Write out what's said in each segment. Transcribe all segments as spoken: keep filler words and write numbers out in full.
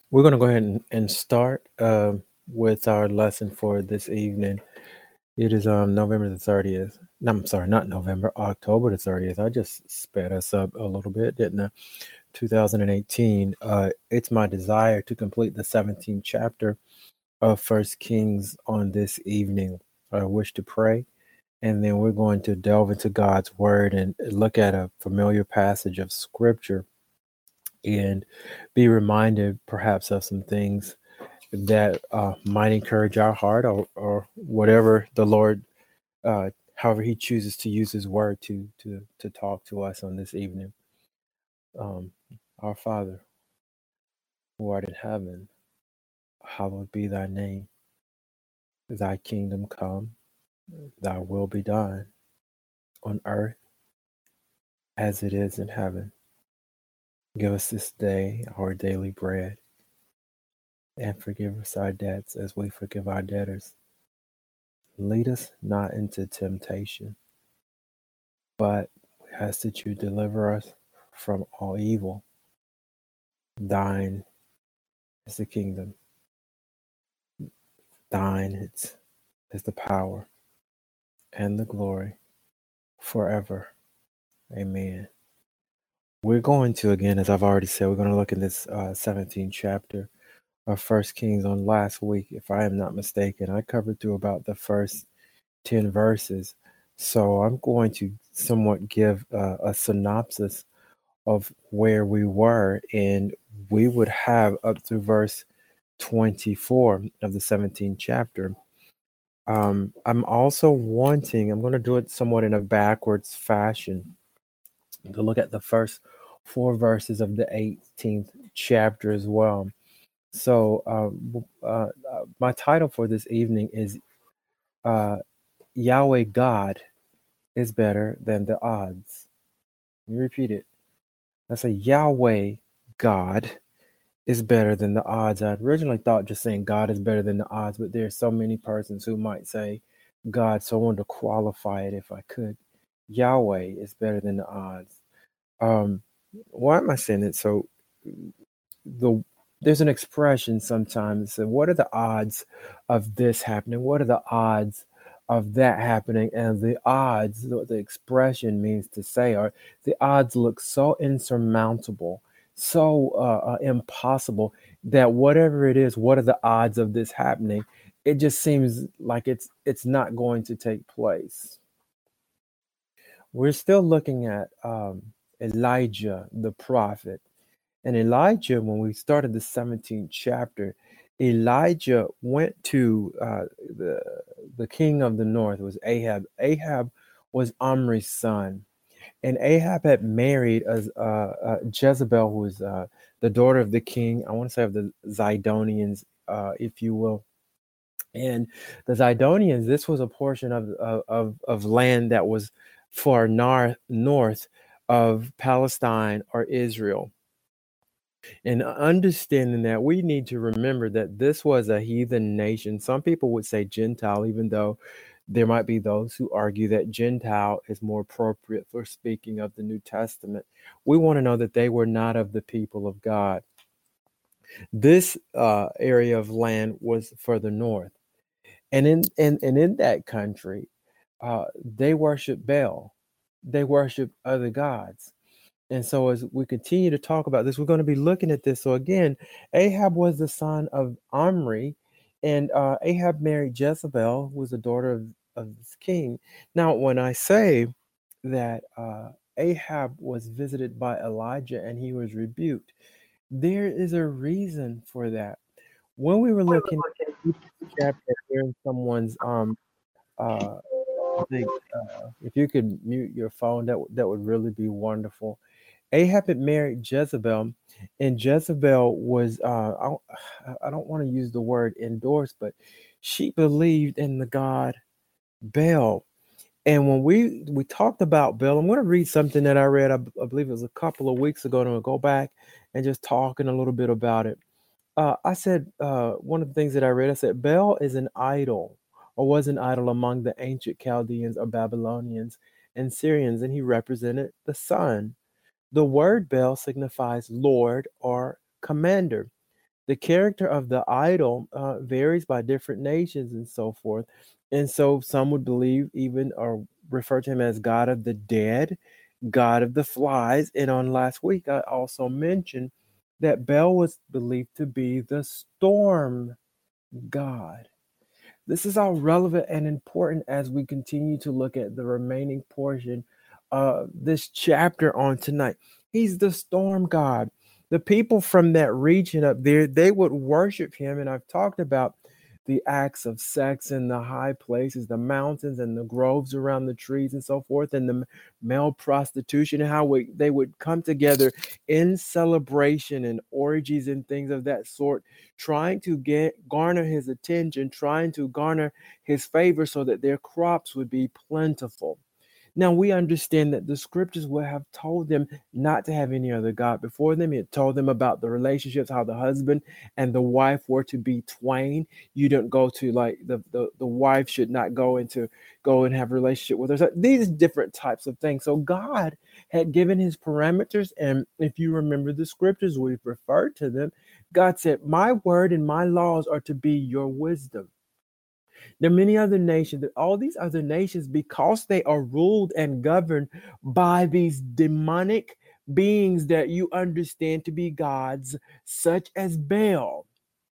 We're going to go ahead and, and start um, with our lesson for this evening. It is um, November the thirtieth. No, I'm sorry, not November, October the thirtieth. I just sped us up a little bit, didn't I? two thousand eighteen. Uh, it's my desire to complete the seventeenth chapter of First Kings on this evening. I wish to pray, and then we're going to delve into God's Word and look at a familiar passage of Scripture and be reminded perhaps of some things that uh, might encourage our heart, or, or whatever the Lord, uh, however He chooses to use His word to to to talk to us on this evening. Um, our Father, who art in heaven, hallowed be Thy name. Thy kingdom come, Thy will be done on earth as it is in heaven. Give us this day our daily bread, and forgive us our debts as we forgive our debtors. Lead us not into temptation, but we ask that you deliver us from all evil. Thine is the kingdom. Thine is, is the power and the glory forever. Amen. We're going to, again, as I've already said, we're going to look in this uh, seventeenth chapter of First Kings. On last week, if I am not mistaken, I covered through about the first ten verses. So I'm going to somewhat give uh, a synopsis of where we were, and we would have up to verse twenty-four of the seventeenth chapter. Um, I'm also wanting, I'm going to do it somewhat in a backwards fashion, to look at the first four verses of the eighteenth chapter as well. So, uh, uh, uh, my title for this evening is uh, Yahweh God is better than the odds. Let me repeat it. That's a Yahweh God is better than the odds. I originally thought just saying God is better than the odds, but there's so many persons who might say God, so I wanted to qualify it if I could. Yahweh is better than the odds. Um, why am I saying it? So the there's an expression sometimes. So what are the odds of this happening? What are the odds of that happening? And the odds, what the expression means to say, are the odds look so insurmountable, so uh, uh, impossible, that whatever it is, what are the odds of this happening? It just seems like it's it's not going to take place. We're still looking at um, Elijah the prophet. And Elijah, when we started the seventeenth chapter, Elijah went to uh, the the king of the north. It was Ahab. Ahab was Omri's son, and Ahab had married a, uh, uh, Jezebel, who was uh, the daughter of the king. I want to say of the Zidonians, uh, if you will. And the Zidonians, this was a portion of of of, of land that was far north north of Palestine or Israel. And understanding that, we need to remember that this was a heathen nation. Some people would say Gentile, even though there might be those who argue that Gentile is more appropriate for speaking of the New Testament. We want to know that they were not of the people of God. This uh, area of land was further north. And in, and, and in that country, uh, they worship Baal. They worship other gods. And so as we continue to talk about this, we're going to be looking at this. So again, Ahab was the son of Omri, and uh, Ahab married Jezebel, who was the daughter of, of this king. Now, when I say that uh, Ahab was visited by Elijah and he was rebuked, there is a reason for that. When we were looking at this chapter, hearing someone's um uh I think uh, if you could mute your phone, that would that would really be wonderful. Ahab had married Jezebel, and Jezebel was, uh, I, don't- I don't want to use the word endorse, but she believed in the god Baal. And when we we talked about Baal, I'm going to read something that I read, I, b- I believe it was a couple of weeks ago, and I'll go back and just talking a little bit about it. Uh, I said, uh, one of the things that I read, I said, Baal is an idol, or was an idol among the ancient Chaldeans or Babylonians and Syrians, and he represented the sun. The word Baal signifies Lord or commander. the character of the idol uh, varies by different nations and so forth. And so some would believe even or refer to him as God of the dead, God of the flies. And on last week, I also mentioned that Bel was believed to be the storm god. This is all relevant and important as we continue to look at the remaining portion of this chapter on tonight. He's the storm god. The people from that region up there, they would worship him. And I've talked about the acts of sex in the high places, the mountains and the groves around the trees and so forth, and the male prostitution, and how we, they would come together in celebration and orgies and things of that sort, trying to get garner his attention, trying to garner his favor so that their crops would be plentiful. Now we understand that the scriptures would have told them not to have any other God before them. It told them about the relationships, how the husband and the wife were to be twain. You don't go to like the, the, the wife should not go into go and have a relationship with her. So these different types of things. So God had given his parameters. And if you remember the scriptures, we've referred to them. God said, my word and my laws are to be your wisdom. There are many other nations, that all these other nations, because they are ruled and governed by these demonic beings that you understand to be gods, such as Baal,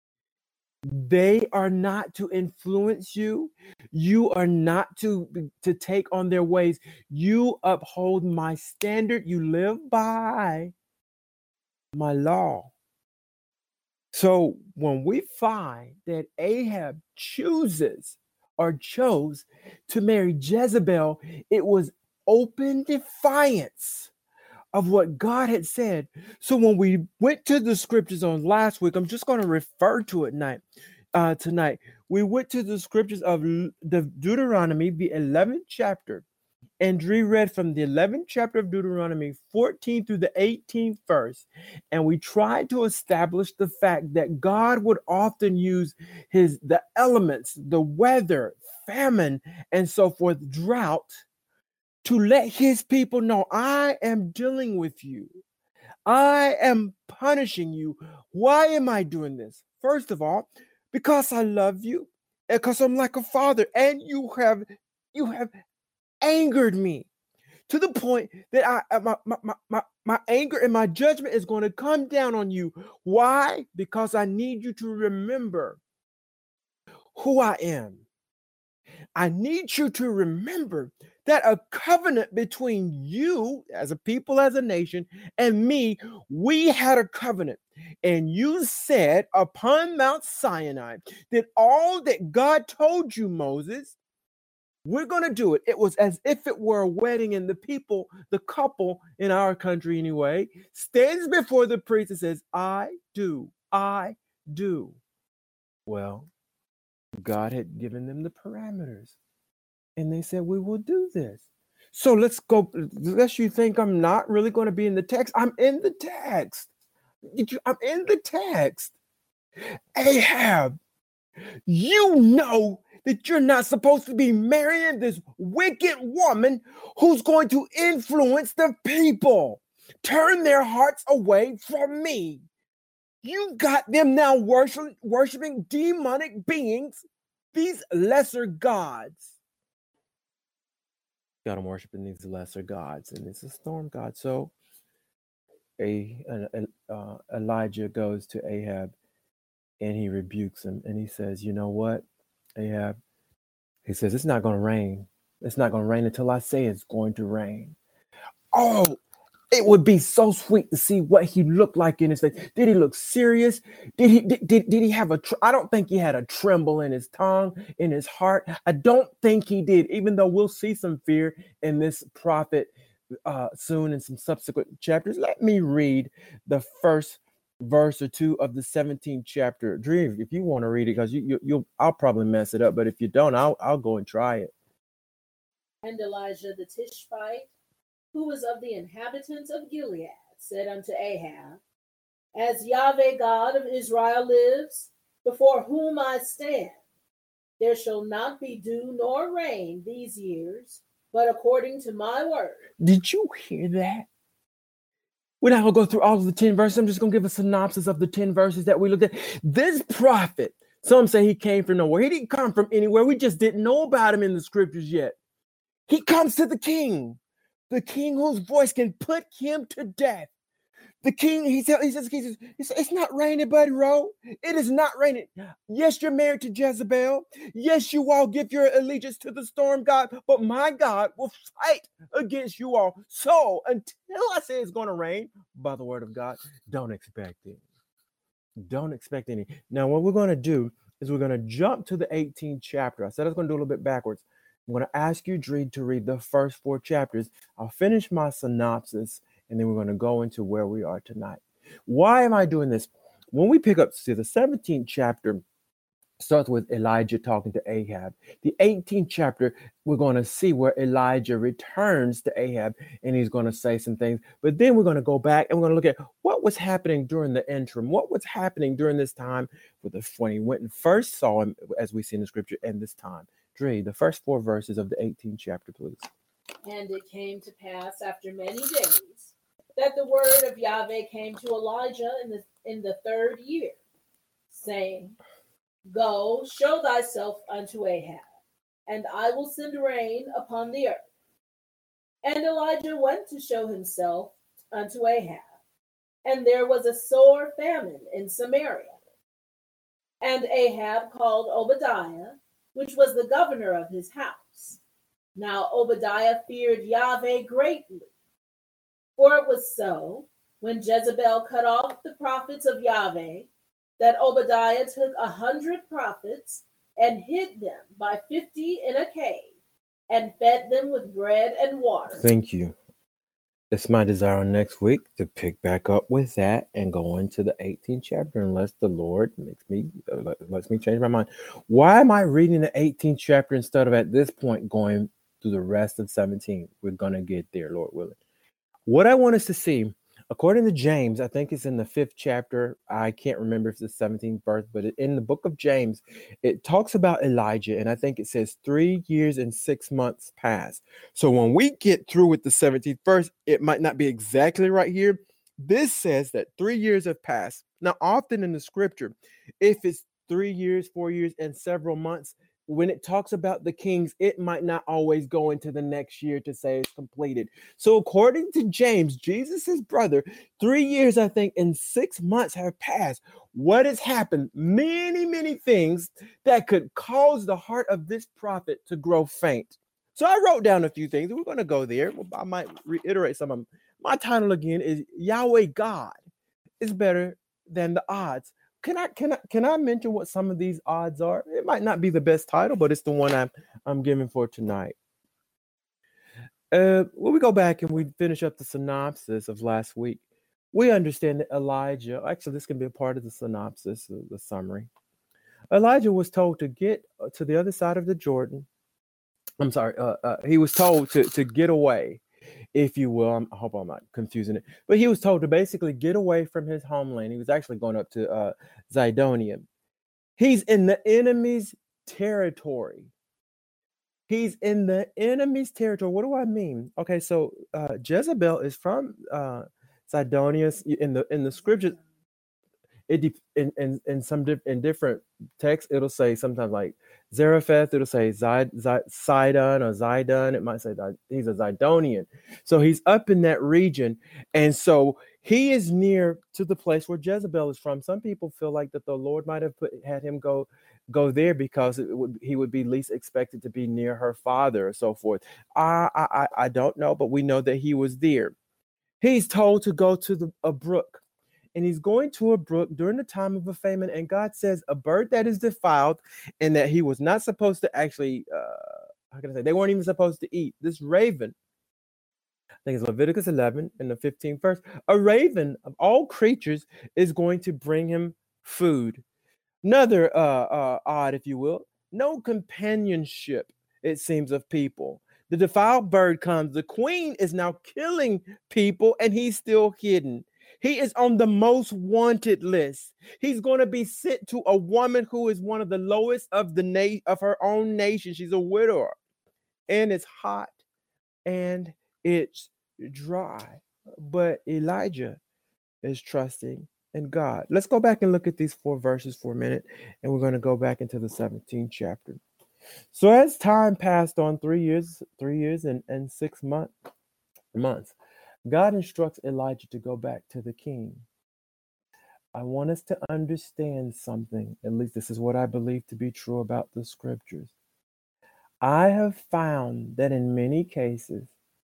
they are not to influence you. You are not to, to take on their ways. You uphold my standard. You live by my law. So when we find that Ahab chooses or chose to marry Jezebel, it was open defiance of what God had said. So when we went to the scriptures on last week, I'm just going to refer to it tonight. Uh, tonight, we went to the scriptures of the Deuteronomy, the eleventh chapter, and we read from the eleventh chapter of Deuteronomy, fourteen through the eighteenth verse. And we tried to establish the fact that God would often use his the elements, the weather, famine, and so forth, drought, to let his people know, I am dealing with you. I am punishing you. Why am I doing this? First of all, because I love you, because I'm like a father, and you have you have angered me to the point that I my, my, my, my anger and my judgment is going to come down on you. Why? Because I need you to remember who I am. I need you to remember that a covenant between you as a people, as a nation, and me, we had a covenant. And you said upon Mount Sinai that all that God told you, Moses, we're going to do it. It was as if it were a wedding, and the people, the couple in our country anyway, stands before the priest and says, I do, I do. Well, God had given them the parameters, and they said, we will do this. So let's go, unless you think I'm not really going to be in the text, I'm in the text. I'm in the text. Ahab, you know that you're not supposed to be marrying this wicked woman who's going to influence the people, turn their hearts away from me. You got them now worship, worshiping demonic beings, these lesser gods. Got them worshiping these lesser gods, and it's a storm god. So a, a uh, Elijah goes to Ahab, and he rebukes him, and he says, you know what, Ahab? He says, it's not going to rain. It's not going to rain until I say it's going to rain. Oh, it would be so sweet to see what he looked like in his face. Did he look serious? Did he did, did, did he have a, tr- I don't think he had a tremble in his tongue, in his heart. I don't think he did, even though we'll see some fear in this prophet uh, soon in some subsequent chapters. Let me read the first verse or two of the seventeenth chapter. Dream, if you want to read it, because you, you you'll I'll probably mess it up, but if you don't, I'll I'll go and try it. And Elijah the Tishbite, who was of the inhabitants of Gilead, said unto Ahab, as Yahweh God of Israel lives, before whom I stand, there shall not be dew nor rain these years, but according to my word. Did you hear that? We're not going to go through all of the ten verses. I'm just going to give a synopsis of the ten verses that we looked at. This prophet, some say he came from nowhere. He didn't come from anywhere. We just didn't know about him in the scriptures yet. He comes to the king, the king whose voice can put him to death. The king, he says, he says, he says, he says, it's not raining, Buddy Rowe. It is not raining. Yes, you're married to Jezebel. Yes, you all give your allegiance to the storm god, but my God will fight against you all. So until I say it's going to rain, by the word of God, don't expect it. Don't expect any. Now, what we're going to do is we're going to jump to the eighteenth chapter. I said I was going to do a little bit backwards. I'm going to ask you, Dreed, to read the first four chapters. I'll finish my synopsis, and then we're going to go into where we are tonight. Why am I doing this? When we pick up to the seventeenth chapter, starts with Elijah talking to Ahab. The eighteenth chapter, we're going to see where Elijah returns to Ahab, and he's going to say some things. But then we're going to go back, and we're going to look at what was happening during the interim. What was happening during this time with the, when he went and first saw him, as we see in the scripture, and this time. Dre, the first four verses of the eighteenth chapter, please. And it came to pass after many days that the word of Yahweh came to Elijah in the in the third year, saying, Go, show thyself unto Ahab, and I will send rain upon the earth. And Elijah went to show himself unto Ahab, and there was a sore famine in Samaria. And Ahab called Obadiah, which was the governor of his house. Now Obadiah feared Yahweh greatly. For it was so, when Jezebel cut off the prophets of Yahweh, that Obadiah took a hundred prophets and hid them by fifty in a cave, and fed them with bread and water. Thank you. It's my desire next week to pick back up with that and go into the eighteenth chapter, unless the Lord makes me uh, lets me change my mind. Why am I reading the eighteenth chapter instead of at this point going through the rest of seventeen? We're gonna get there, Lord willing. What I want us to see, according to James, I think it's in the fifth chapter. I can't remember if it's the seventeenth verse, but in the book of James, it talks about Elijah, and I think it says three years and six months passed. So when we get through with the seventeenth verse, it might not be exactly right here. This says that three years have passed. Now, often in the scripture, if it's three years, four years, and several months, when it talks about the kings, it might not always go into the next year to say it's completed. So according to James, Jesus' brother, three years, I think, and six months have passed. What has happened? Many, many things that could cause the heart of this prophet to grow faint. So I wrote down a few things. We're going to go there. I might reiterate some of them. My title again is Yahweh God is better than the odds. Can I can I can I mention what some of these odds are? It might not be the best title, but it's the one I'm I'm giving for tonight. Uh, when we go back and we finish up the synopsis of last week, we understand that Elijah. Actually, this can be a part of the synopsis, the summary. Elijah was told to get to the other side of the Jordan. I'm sorry. Uh, uh, he was told to to get away, if you will. I'm, I hope I'm not confusing it. But he was told to basically get away from his homeland. He was actually going up to uh, Zidonium. He's in the enemy's territory. He's in the enemy's territory. What do I mean? Okay, so uh, Jezebel is from uh, Zidonia. In the in the scriptures, it in in, in some di- in different texts, it'll say sometimes like Zarephath, it'll say Zid, Zid, Sidon or Zidon. It might say that he's a Zidonian. So he's up in that region. And so he is near to the place where Jezebel is from. Some people feel like that the Lord might have put had him go go there because it would, he would be least expected to be near her father or so forth. I, I, I don't know, but we know that he was there. He's told to go to the, a brook. And he's going to a brook during the time of a famine. And God says a bird that is defiled and that he was not supposed to actually, uh, how can I say, they weren't even supposed to eat. This raven, I think it's Leviticus eleven in the fifteenth verse, a raven of all creatures is going to bring him food. Another uh, uh, odd, if you will, no companionship, it seems, of people. The defiled bird comes. The queen is now killing people and he's still hidden. He is on the most wanted list. He's going to be sent to a woman who is one of the lowest of the na- of her own nation. She's a widower. And it's hot and it's dry. but Elijah is trusting in God. Let's go back and look at these four verses for a minute, and we're going to go back into the seventeenth chapter. So as time passed on three years, three years and, and six month, months, God instructs Elijah to go back to the king. I want us to understand something. At least this is what I believe to be true about the scriptures. I have found that in many cases,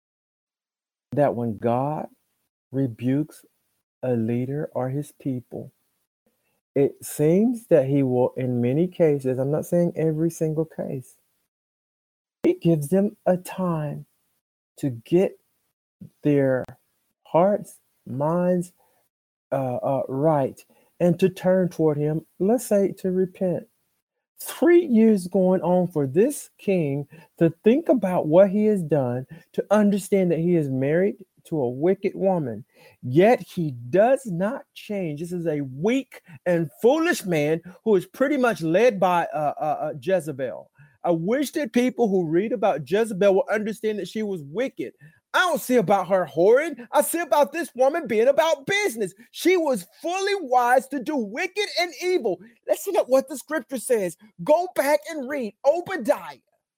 that when God rebukes a leader or his people, it seems that he will, in many cases, I'm not saying every single case, he gives them a time to get their hearts, minds uh, uh, right, and to turn toward him, let's say to repent. Three years going on for this king to think about what he has done, to understand that he is married to a wicked woman, yet he does not change. This is a weak and foolish man who is pretty much led by uh, uh, uh, Jezebel. I wish that people who read about Jezebel will understand that she was wicked. I don't see about her whoring. I see about this woman being about business. She was fully wise to do wicked and evil. Listen to what the scripture says. Go back and read Obadiah.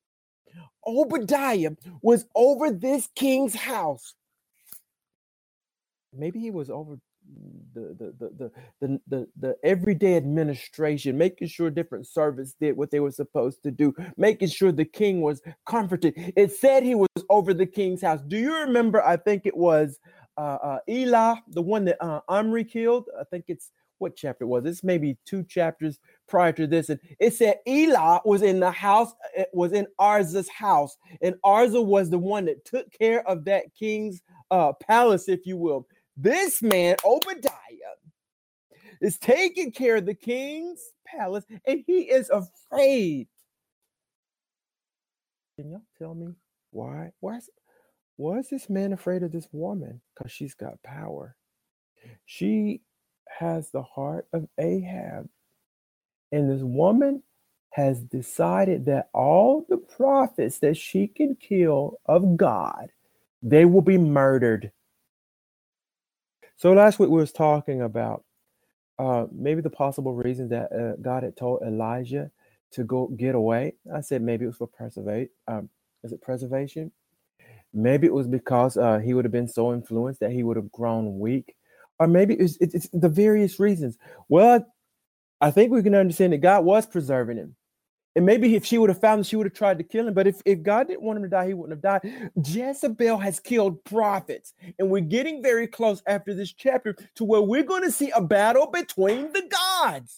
Obadiah was over this king's house. Maybe he was over the the the the the, the, the everyday administration, making sure different servants did what they were supposed to do, making sure the king was comforted. It said he was over the king's house. Do you remember? I think it was uh, uh, Elah, the one that uh, Omri killed. I think it's what chapter it was. It's maybe two chapters prior to this, and it said Elah was in the house. It was in Arza's house, and Arza was the one that took care of that king's uh, palace, if you will. This man, Obadiah, is taking care of the king's palace, and he is afraid. Can y'all tell me why? Why is, why is this man afraid of this woman? Because she's got power. She has the heart of Ahab. And this woman has decided that all the prophets that she can kill of God, they will be murdered. So last week we was talking about uh, maybe the possible reason that uh, God had told Elijah to go get away. I said maybe it was for preservation. Um, is it preservation? Maybe it was because uh, he would have been so influenced that he would have grown weak. Or maybe it's, it's, it's the various reasons. Well, I think we can understand that God was preserving him. And maybe if she would have found him, she would have tried to kill him. But if, if God didn't want him to die, he wouldn't have died. Jezebel has killed prophets. And we're getting very close after this chapter to where we're going to see a battle between the gods.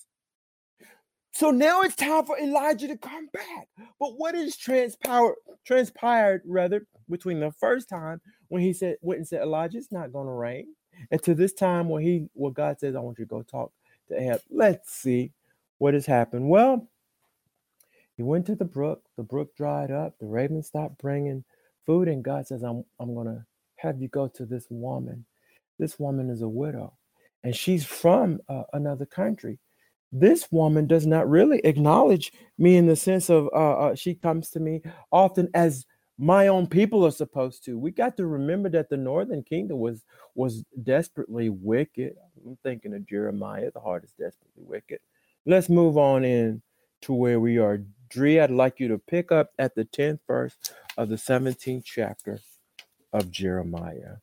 So now it's time for Elijah to come back. But what is transpired, transpired rather, between the first time when he said, went and said, Elijah, it's not going to rain, and to this time when he, what God says, I want you to go talk to Ahab. Let's see what has happened. Well, he went to the brook. The brook dried up. The raven stopped bringing food. And God says, I'm, I'm going to have you go to this woman. This woman is a widow. And she's from uh, another country. This woman does not really acknowledge me in the sense of uh, uh, she comes to me often as my own people are supposed to. We got to remember that the northern kingdom was, was desperately wicked. I'm thinking of Jeremiah. The heart is desperately wicked. Let's move on in to where we are. Dre, I'd like you to pick up at the tenth verse of the seventeenth chapter of Jeremiah.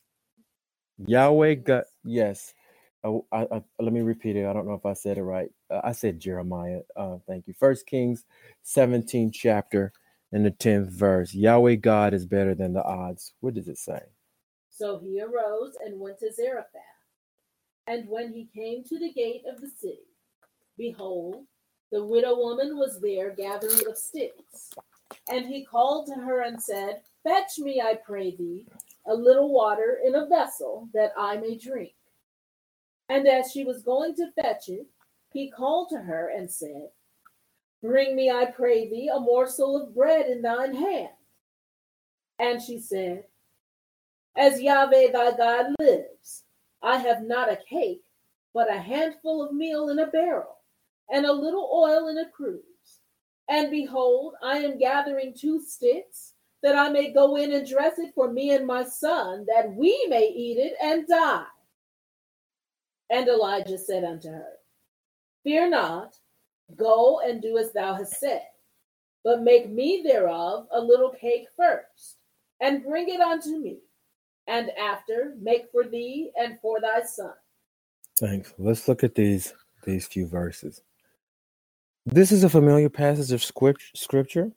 Yahweh God, yes. Oh, I, I, let me repeat it. I don't know if I said it right. Uh, I said Jeremiah. Uh, thank you. First Kings seventeenth chapter and the tenth verse. Yahweh God is better than the odds. What does it say? So he arose and went to Zarephath. And when he came to the gate of the city, behold, the widow woman was there gathering of sticks. And he called to her and said, Fetch me, I pray thee, a little water in a vessel, that I may drink. And as she was going to fetch it, he called to her and said, Bring me, I pray thee, a morsel of bread in thine hand. And she said, As Yahweh thy God lives, I have not a cake, but a handful of meal in a barrel, and a little oil in a cruse. And behold, I am gathering two sticks, that I may go in and dress it for me and my son, that we may eat it and die. And Elijah said unto her, Fear not, go and do as thou hast said, but make me thereof a little cake first, and bring it unto me, and after make for thee and for thy son. Thanks. Let's look at these these few verses. This is a familiar passage of scripture.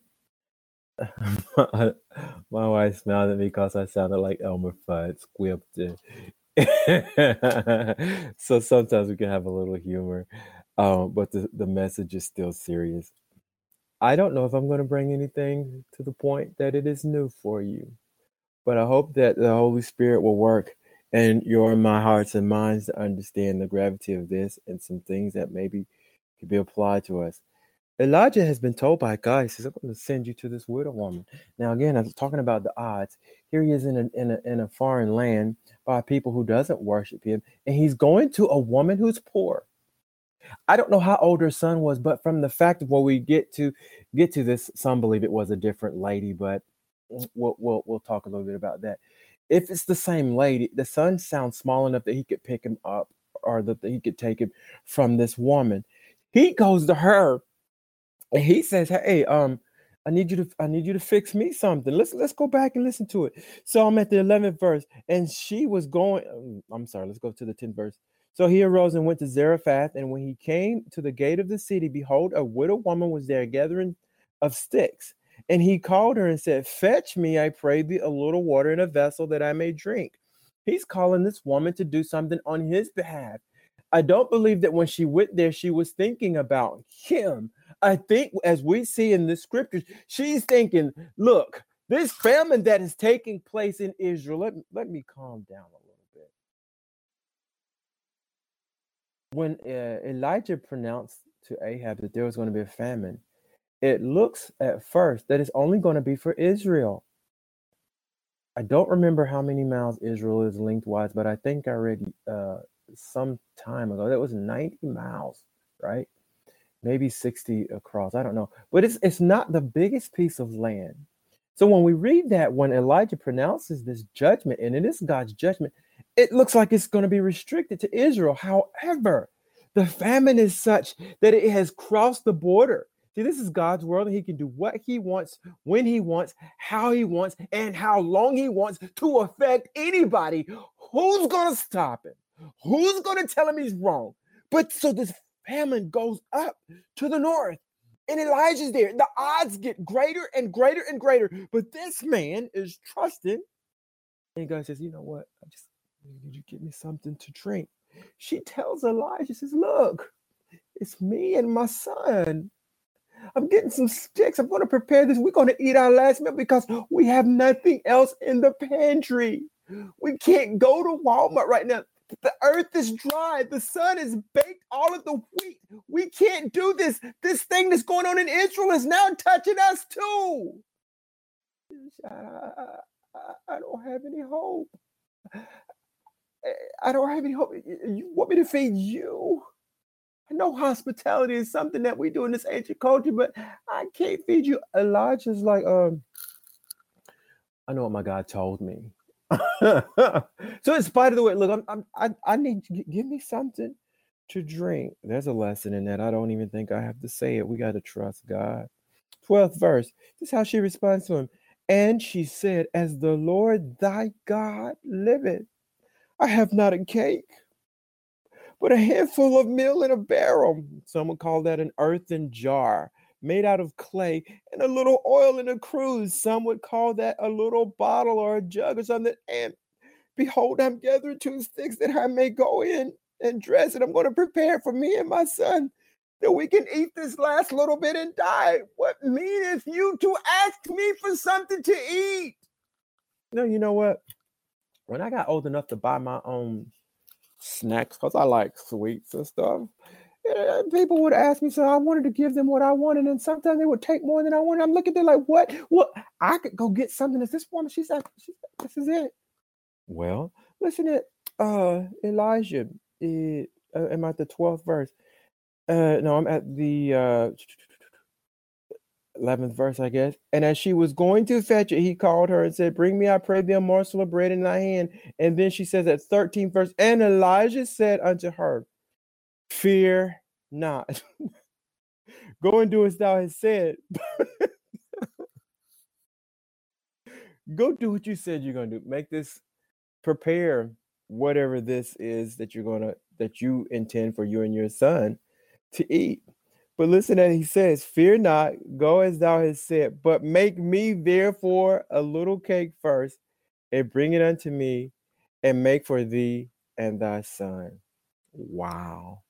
My wife smiled at me because I sounded like Elmer Fudd, squibbed. So sometimes we can have a little humor, um, but the, the message is still serious. I don't know if I'm going to bring anything to the point that it is new for you, but I hope that the Holy Spirit will work in your and my hearts and minds to understand the gravity of this and some things that maybe could be applied to us. Elijah has been told by God, he says, I'm going to send you to this widow woman. Now, again, I was talking about the odds. Here he is in a, in a, in a foreign land by people who doesn't worship him, and he's going to a woman who's poor. I don't know how old her son was, but from the fact of when we get to get to this, some believe it was a different lady, but we'll, we'll, we'll talk a little bit about that. If it's the same lady, the son sounds small enough that he could pick him up or that he could take him from this woman. He goes to her. And he says, "Hey, um, I need you to, I need you to fix me something. Let's let's go back and listen to it." So I'm at the eleventh verse, and she was going. I'm sorry. Let's go to the tenth verse. So he arose and went to Zarephath, and when he came to the gate of the city, behold, a widow woman was there gathering of sticks. And he called her and said, "Fetch me, I pray thee, a little water in a vessel that I may drink." He's calling this woman to do something on his behalf. I don't believe that when she went there, she was thinking about him. I think as we see in the scriptures, she's thinking, look, this famine that is taking place in Israel, let, let me calm down a little bit. When uh, Elijah pronounced to Ahab that there was going to be a famine, it looks at first that it's only going to be for Israel. I don't remember how many miles Israel is lengthwise, but I think I read uh, some time ago that was ninety miles, right? Maybe sixty across. I don't know. But it's it's not the biggest piece of land. So when we read that, when Elijah pronounces this judgment, and it is God's judgment, it looks like it's going to be restricted to Israel. However, the famine is such that it has crossed the border. See, this is God's world, and he can do what he wants, when he wants, how he wants, and how long he wants to affect anybody. Who's going to stop him? Who's going to tell him he's wrong? But so this famine goes up to the north, and Elijah's there. The odds get greater and greater and greater, but this man is trusting. And God says, you know what? I just need you to give me something to drink. She tells Elijah, says, look, it's me and my son. I'm getting some sticks. I'm going to prepare this. We're going to eat our last meal because we have nothing else in the pantry. We can't go to Walmart right now. The earth is dry. The sun has baked all of the wheat. We can't do this. This thing that's going on in Israel is now touching us too. I, I, I don't have any hope. I don't have any hope. You want me to feed you? I know hospitality is something that we do in this ancient culture, but I can't feed you. Elijah's like, um, I know what my God told me. So in spite of the way, look, I'm, I'm, I, I need to give me something to drink. There's a lesson in that. I don't even think I have to say it. We got to trust God. twelfth verse. This is how she responds to him. And she said, as the Lord thy God liveth, I have not a cake, but a handful of meal in a barrel. Some would call that an earthen jar made out of clay, and a little oil in a cruse. Some would call that a little bottle or a jug or something. And behold, I'm gathering two sticks that I may go in and dress it. I'm going to prepare for me and my son that we can eat this last little bit and die. What meaneth you to ask me for something to eat? No, you know what? When I got old enough to buy my own snacks, because I like sweets and stuff, and people would ask me, so I wanted to give them what I wanted, and sometimes they would take more than I wanted. I'm looking at them like, what? Well, I could go get something. Is this woman? She's like, she's like, this is it. Well, listen to uh, Elijah. It, uh, I'm at the twelfth verse. Uh, no, I'm at the uh, eleventh verse, I guess. And as she was going to fetch it, he called her and said, bring me, I pray thee, a morsel of bread in thy hand. And then she says at thirteenth verse, and Elijah said unto her, fear not. Go and do as thou hast said. Go do what you said you're going to do. Make this, prepare whatever this is that you're going to, that you intend for you and your son to eat. But listen that he says, fear not, go as thou hast said, but make me therefore a little cake first, and bring it unto me, and make for thee and thy son. Wow.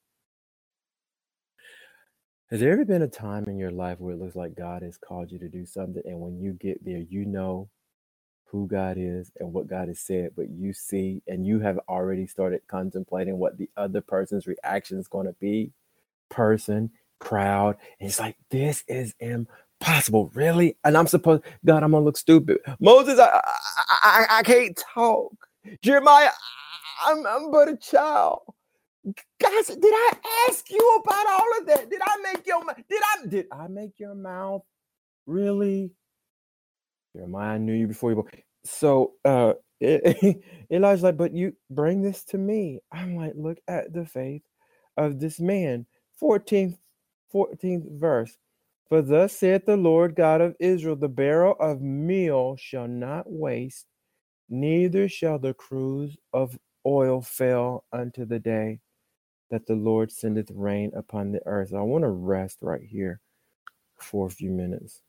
Has there ever been a time in your life where it looks like God has called you to do something, and when you get there, you know who God is and what God has said, but you see, and you have already started contemplating what the other person's reaction is going to be? Person, crowd, and it's like, this is impossible, really? And I'm supposed, God, I'm gonna look stupid. Moses, I I, I, I can't talk. Jeremiah, I'm, I'm but a child. God, did I ask you about all of that? Did I make your mouth? Did I did I make your mouth? Really? Jeremiah, I knew you before you were. So uh Elijah's like, but you bring this to me. I'm like, look at the faith of this man. fourteenth, fourteenth verse. For thus saith the Lord God of Israel, the barrel of meal shall not waste, neither shall the cruse of oil fail unto the day that the Lord sendeth rain upon the earth. I want to rest right here for a few minutes.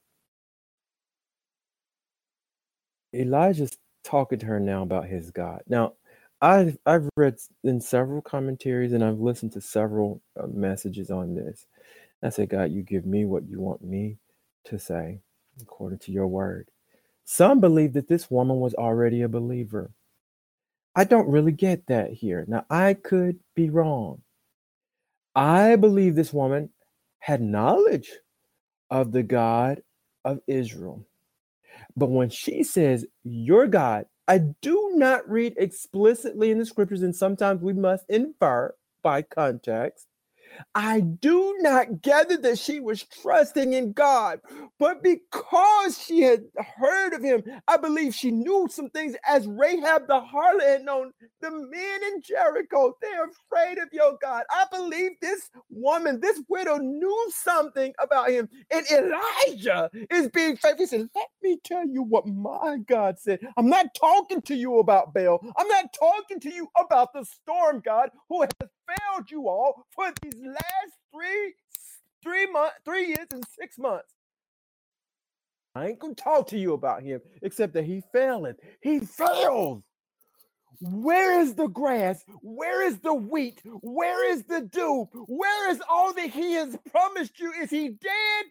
Elijah's talking to her now about his God. Now, I've, I've read in several commentaries and I've listened to several uh, messages on this. I say, God, you give me what you want me to say according to your word. Some believe that this woman was already a believer. I don't really get that here. Now, I could be wrong. I believe this woman had knowledge of the God of Israel. But when she says, your God, I do not read explicitly in the scriptures, and sometimes we must infer by context. I do not gather that she was trusting in God, but because she had heard of him, I believe she knew some things as Rahab the harlot had known. The men in Jericho, they're afraid of your God. I believe this woman, this widow, knew something about him. And Elijah is being faithful. He said, let me tell you what my God said. I'm not talking to you about Baal. I'm not talking to you about the storm God who has failed you all for these last three, three months, three years and six months. I ain't gonna talk to you about him, except that he faileth. He fails. Where is the grass? Where is the wheat? Where is the dew? Where is all that he has promised you? Is he dead?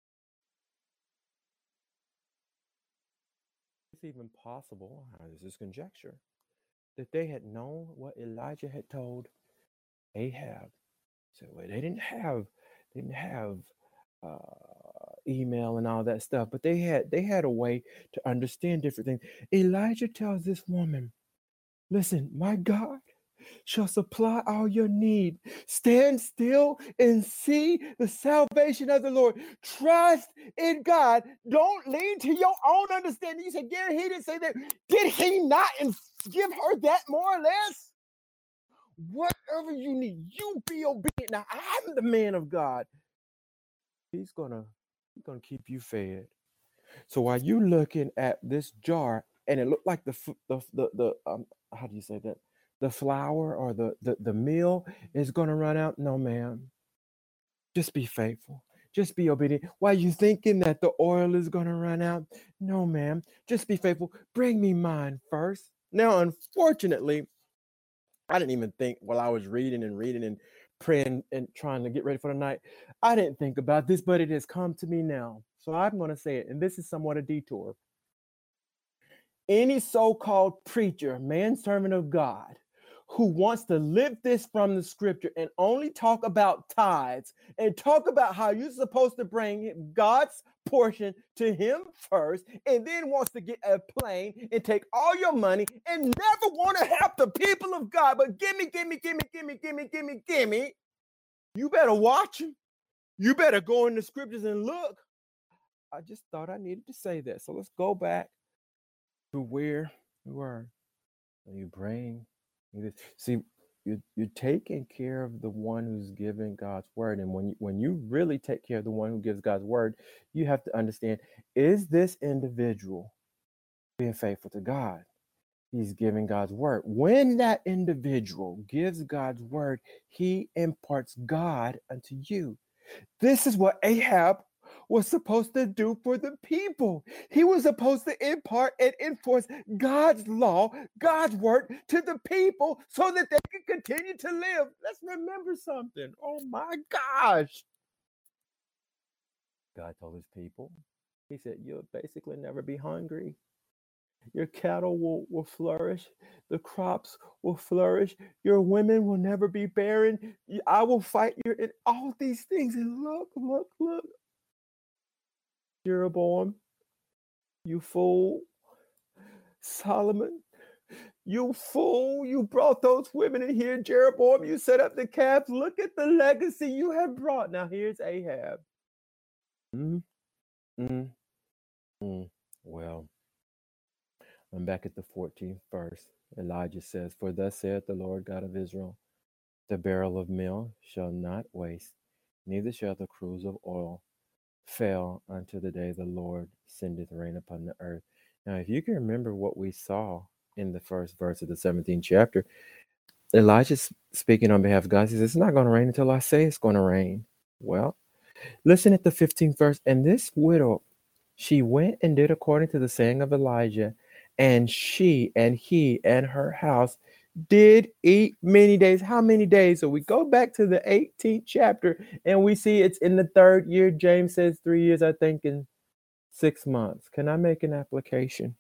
It's even possible, this is conjecture, that they had known what Elijah had told Ahab. So they didn't have, didn't have uh, email and all that stuff, but they had they had a way to understand different things. Elijah tells this woman, listen, my God shall supply all your need. Stand still and see the salvation of the Lord. Trust in God. Don't lean to your own understanding. You said, Gary, he didn't say that. Did he not give her that more or less? Whatever you need, you be obedient. Now, I'm the man of God. He's gonna, he's gonna keep you fed. So while you looking at this jar, and it looked like the the the, the um, how do you say that? The flour or the, the the meal is gonna run out. No, ma'am. Just be faithful. Just be obedient. While you thinking that the oil is gonna run out, no, ma'am. Just be faithful. Bring me mine first. Now, unfortunately, I didn't even think while I was reading and reading and praying and trying to get ready for the night, I didn't think about this, but it has come to me now. So I'm going to say it, and this is somewhat a detour. Any so-called preacher, man servant of God, who wants to lift this from the scripture and only talk about tithes and talk about how you're supposed to bring God's portion to him first, and then wants to get a plane and take all your money and never want to help the people of God, but gimme, gimme, gimme, gimme, gimme, gimme, gimme, you better watch him. You better go in the scriptures and look. I just thought I needed to say that. So let's go back to where we were. When you bring, you see, you're, you're taking care of the one who's giving God's word. And when you, when you really take care of the one who gives God's word, you have to understand, is this individual being faithful to God? He's giving God's word. When that individual gives God's word, he imparts God unto you. This is what Ahab was supposed to do for the people. He was supposed to impart and enforce God's law, God's word to the people so that they can continue to live. Let's remember something. Oh my gosh. God told his people, he said, you'll basically never be hungry. Your cattle will, will flourish. The crops will flourish. Your women will never be barren. I will fight your, and all these things. And look, look, look. Jeroboam, you fool. Solomon, you fool. You brought those women in here. Jeroboam, you set up the calf. Look at the legacy you have brought. Now here's Ahab. Mm, mm, mm. Well, I'm back at the fourteenth verse. Elijah says, for thus saith the Lord God of Israel, the barrel of meal shall not waste, neither shall the cruse of oil fail until the day the Lord sendeth rain upon the earth. Now, if you can remember what we saw in the first verse of the seventeenth chapter, Elijah's speaking on behalf of God. He says, it's not going to rain until I say it's going to rain. Well, listen at the fifteenth verse. And this widow, she went and did according to the saying of Elijah, and she and he and her house did eat many days. How many days? So we go back to the eighteenth chapter and we see it's in the third year. James says three years, I think, in six months. Can I make an application?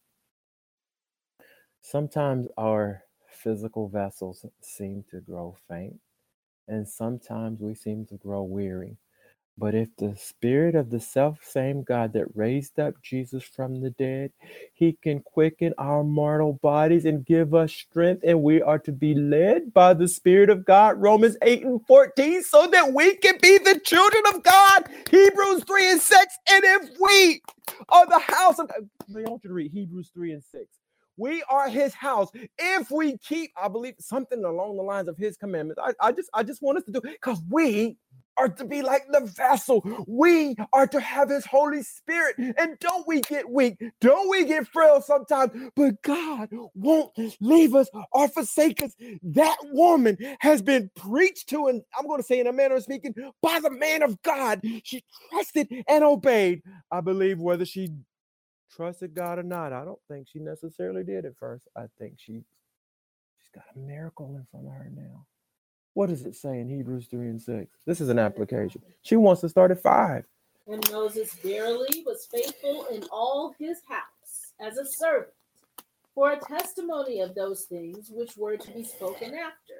Sometimes our physical vessels seem to grow faint, and sometimes we seem to grow weary. But if the spirit of the self-same God that raised up Jesus from the dead, he can quicken our mortal bodies and give us strength, and we are to be led by the Spirit of God, Romans eight and fourteen, so that we can be the children of God, Hebrews three and six. And if we are the house of, I want you to read Hebrews three and six. We are his house if we keep, I believe, something along the lines of his commandments. I, I just I just want us to do, because we are to be like the vessel. We are to have his Holy Spirit. And don't we get weak? Don't we get frail sometimes? But God won't leave us or forsake us. That woman has been preached to, and I'm going to say in a manner of speaking, by the man of God. She trusted and obeyed. I believe whether she trusted God or not, I don't think she necessarily did at first. I think she, she's got a miracle in front of her now. What does it say in Hebrews three and six? This is an application. She wants to start at five. And Moses verily was faithful in all his house as a servant, for a testimony of those things which were to be spoken after.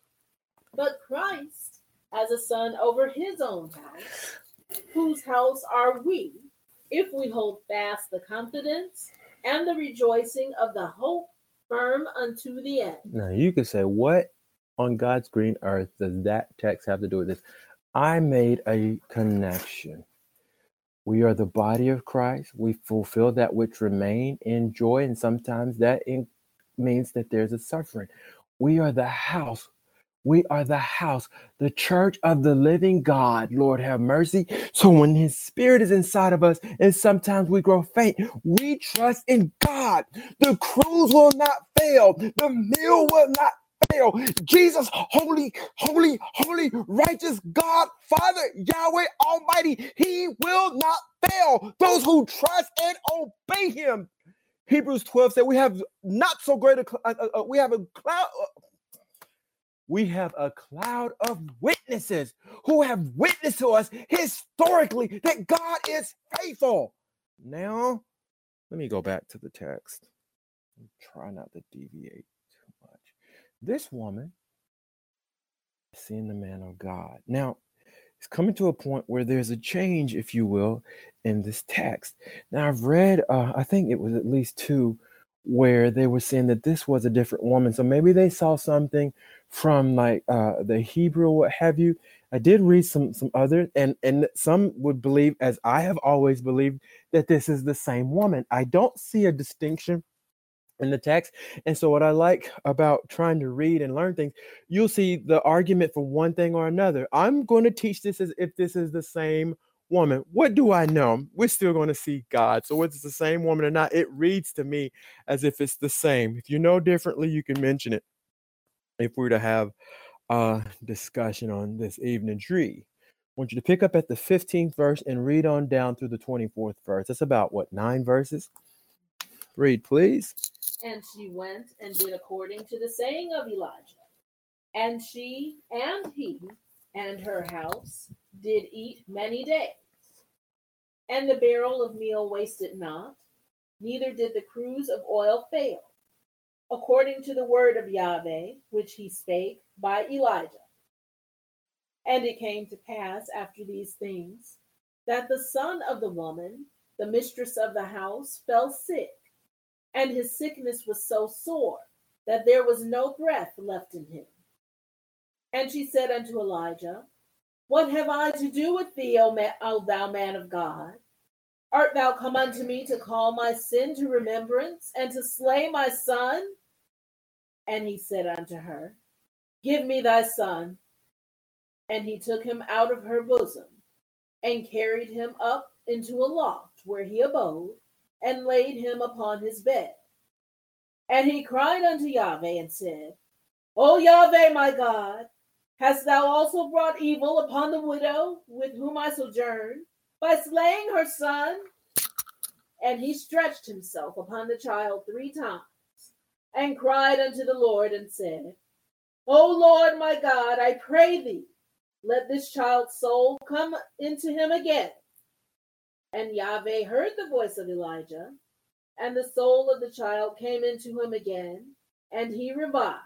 But Christ as a son over his own house, whose house are we, if we hold fast the confidence and the rejoicing of the hope firm unto the end. Now you could say, what on God's green earth does that text have to do with this? I made a connection. We are the body of Christ. We fulfill that which remain in joy, and sometimes that in, means that there's a suffering. We are the house. We are the house, the church of the living God. Lord have mercy. So when his spirit is inside of us and sometimes we grow faint, we trust in God. The cruse will not fail. The meal will not fail. Jesus, holy, holy, holy, righteous God, Father, Yahweh Almighty, he will not fail those who trust and obey him. Hebrews twelve said we have not so great a, uh, uh, we have a cloud, uh, we have a cloud of witnesses who have witnessed to us historically that God is faithful. Now, let me go back to the text. Try not to deviate too much. This woman is seeing the man of God. Now, it's coming to a point where there's a change, if you will, in this text. Now, I've read, uh, I think it was at least two, where they were saying that this was a different woman. So maybe they saw something from like uh, the Hebrew, what have you. I did read some some other, and and some would believe, as I have always believed, that this is the same woman. I don't see a distinction in the text. And so what I like about trying to read and learn things, you'll see the argument for one thing or another. I'm going to teach this as if this is the same woman. What do I know? We're still going to see God. So whether it's the same woman or not, it reads to me as if it's the same. If you know differently, you can mention it. If we were to have a discussion on this evening tree, I want you to pick up at the fifteenth verse and read on down through the twenty-fourth verse. That's about what, nine verses? Read, please. And she went and did according to the saying of Elijah. And she and he and her house did eat many days. And the barrel of meal wasted not, neither did the cruse of oil fail, according to the word of Yahweh, which he spake by Elijah. And it came to pass after these things, that the son of the woman, the mistress of the house, fell sick, and his sickness was so sore that there was no breath left in him. And she said unto Elijah, What have I to do with thee, O, ma- o thou man of God? Art thou come unto me to call my sin to remembrance, and to slay my son? And he said unto her, Give me thy son. And he took him out of her bosom, and carried him up into a loft where he abode, and laid him upon his bed. And he cried unto Yahweh, and said, O Yahweh my God, hast thou also brought evil upon the widow with whom I sojourn, by slaying her son? And he stretched himself upon the child three times, and cried unto the Lord, and said, O Lord my God, I pray thee, let this child's soul come into him again. And Yahweh heard the voice of Elijah, and the soul of the child came into him again, and he revived.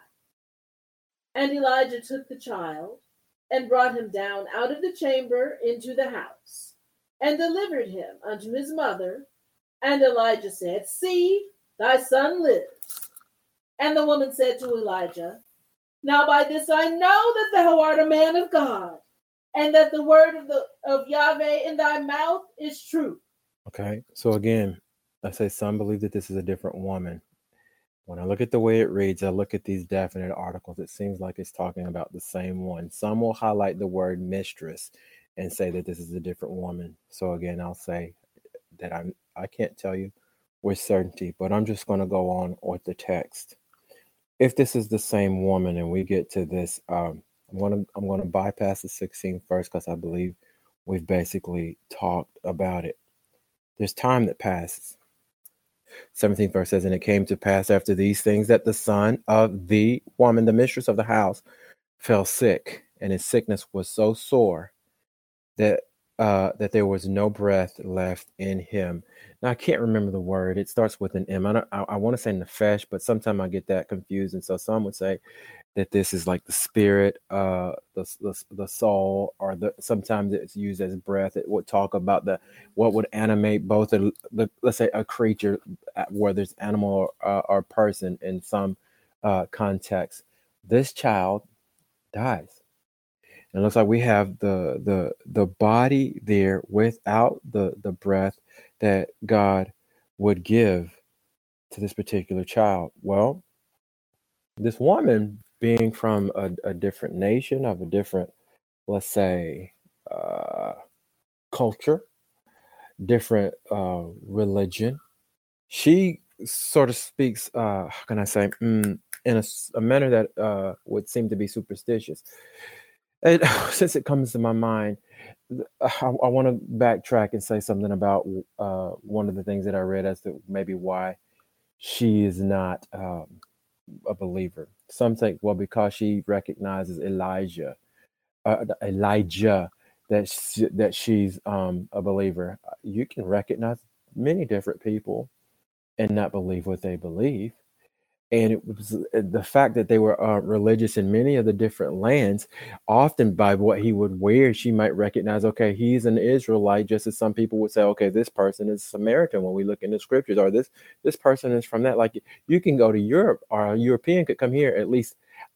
And Elijah took the child, and brought him down out of the chamber into the house, and delivered him unto his mother. And Elijah said, See, thy son lives. And the woman said to Elijah, Now by this I know that thou art a man of God, and that the word of the of Yahweh in thy mouth is true. Okay, so again, I say some believe that this is a different woman. When I look at the way it reads, I look at these definite articles, it seems like it's talking about the same one. Some will highlight the word mistress and say that this is a different woman. So again, I'll say that I'm I can't tell you with certainty, but I'm just going to go on with the text. If this is the same woman and we get to this, um, I'm going to I'm going to bypass the sixteenth verse because I believe we've basically talked about it. There's time that passes. seventeenth verse says, And it came to pass after these things that the son of the woman, the mistress of the house, fell sick, and his sickness was so sore that uh, that there was no breath left in him. Now, I can't remember the word. It starts with an M. I, don't, I, I want to say nefesh, but sometimes I get that confused. And so some would say that this is like the spirit, uh, the, the the soul, or the sometimes it's used as breath. It would talk about the what would animate both, a, the, let's say, a creature, whether it's animal or, uh, or person in some uh, context. This child dies. And it looks like we have the the the body there without the the breath that God would give to this particular child. Well, this woman, being from a, a different nation, of a different, let's say, uh, culture, different uh, religion, she sort of speaks, uh, how can I say, mm, in a, a manner that uh, would seem to be superstitious. And since it comes to my mind, I, I want to backtrack and say something about uh, one of the things that I read as to maybe why she is not um, a believer. Some think, well, because she recognizes Elijah, uh, Elijah, that she, that she's um, a believer. You can recognize many different people and not believe what they believe. And it was the fact that they were uh, religious in many of the different lands. Often by what he would wear, she might recognize, okay, he's an Israelite, just as some people would say, okay, this person is Samaritan when we look in the scriptures, or this this person is from that. Like, you can go to Europe, or a European could come here. At least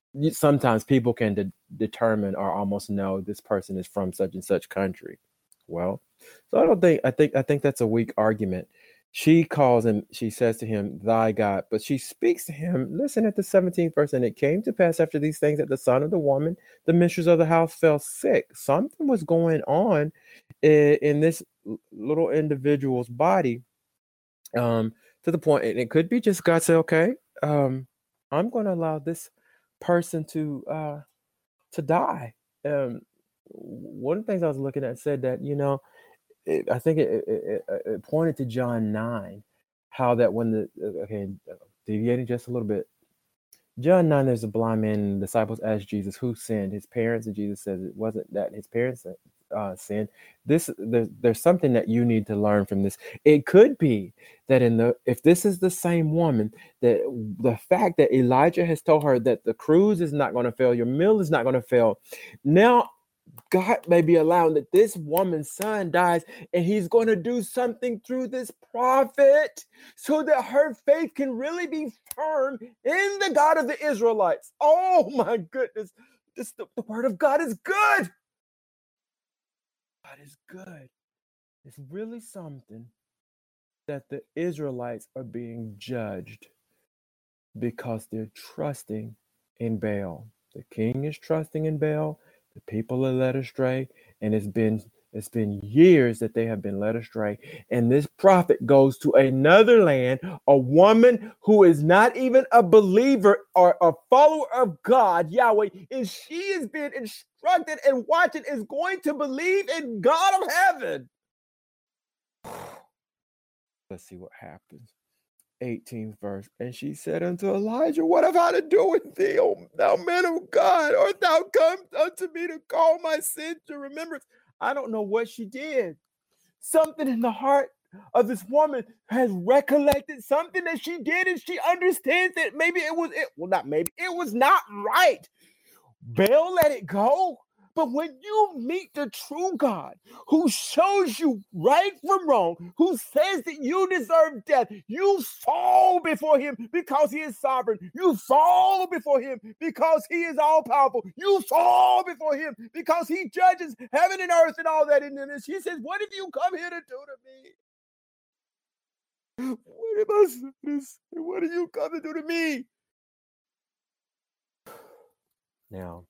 you- sometimes people can de- determine or almost know this person is from such and such country. Well, so I don't think I think I think that's a weak argument. She calls him, she says to him, thy God, but she speaks to him. Listen at the seventeenth verse, and it came to pass after these things that the son of the woman, the mistress of the house, fell sick. Something was going on in, in this l- little individual's body, um, to the point, and it could be just God said, okay, um, I'm going to allow this person to uh, to die. Um, one of the things I was looking at said that, you know, it, I think it, it, it, it pointed to John nine, how that when the uh, okay, deviating just a little bit, John nine, there's a blind man, and the disciples asked Jesus who sinned, his parents, and Jesus says it wasn't that his parents uh, sinned. This there's, there's something that you need to learn from this. It could be that in the if this is the same woman, that the fact that Elijah has told her that the cruise is not going to fail, your meal is not going to fail. Now God may be allowing that this woman's son dies, and he's going to do something through this prophet so that her faith can really be firm in the God of the Israelites. Oh my goodness. This, the, the word of God is good. God is good. It's really something that the Israelites are being judged because they're trusting in Baal. The king is trusting in Baal. The people are led astray, and it's been it's been years that they have been led astray. And this prophet goes to another land, a woman who is not even a believer or a follower of God, Yahweh, and she is being instructed and watching is going to believe in God of heaven. Let's see what happens. eighteenth verse. And she said unto Elijah, what have I to do with thee, O thou man of God? Art thou come unto me to call my sin to remembrance? I don't know what she did. Something in the heart of this woman has recollected something that she did, and she understands that maybe it was it. Well, not maybe it was not right. Baal let it go. But when you meet the true God who shows you right from wrong, who says that you deserve death, you fall before him because he is sovereign. You fall before him because he is all powerful. You fall before him because he judges heaven and earth and all that. And then she says, what have you come here to do to me? What am I this? What have you come to do to me? Now,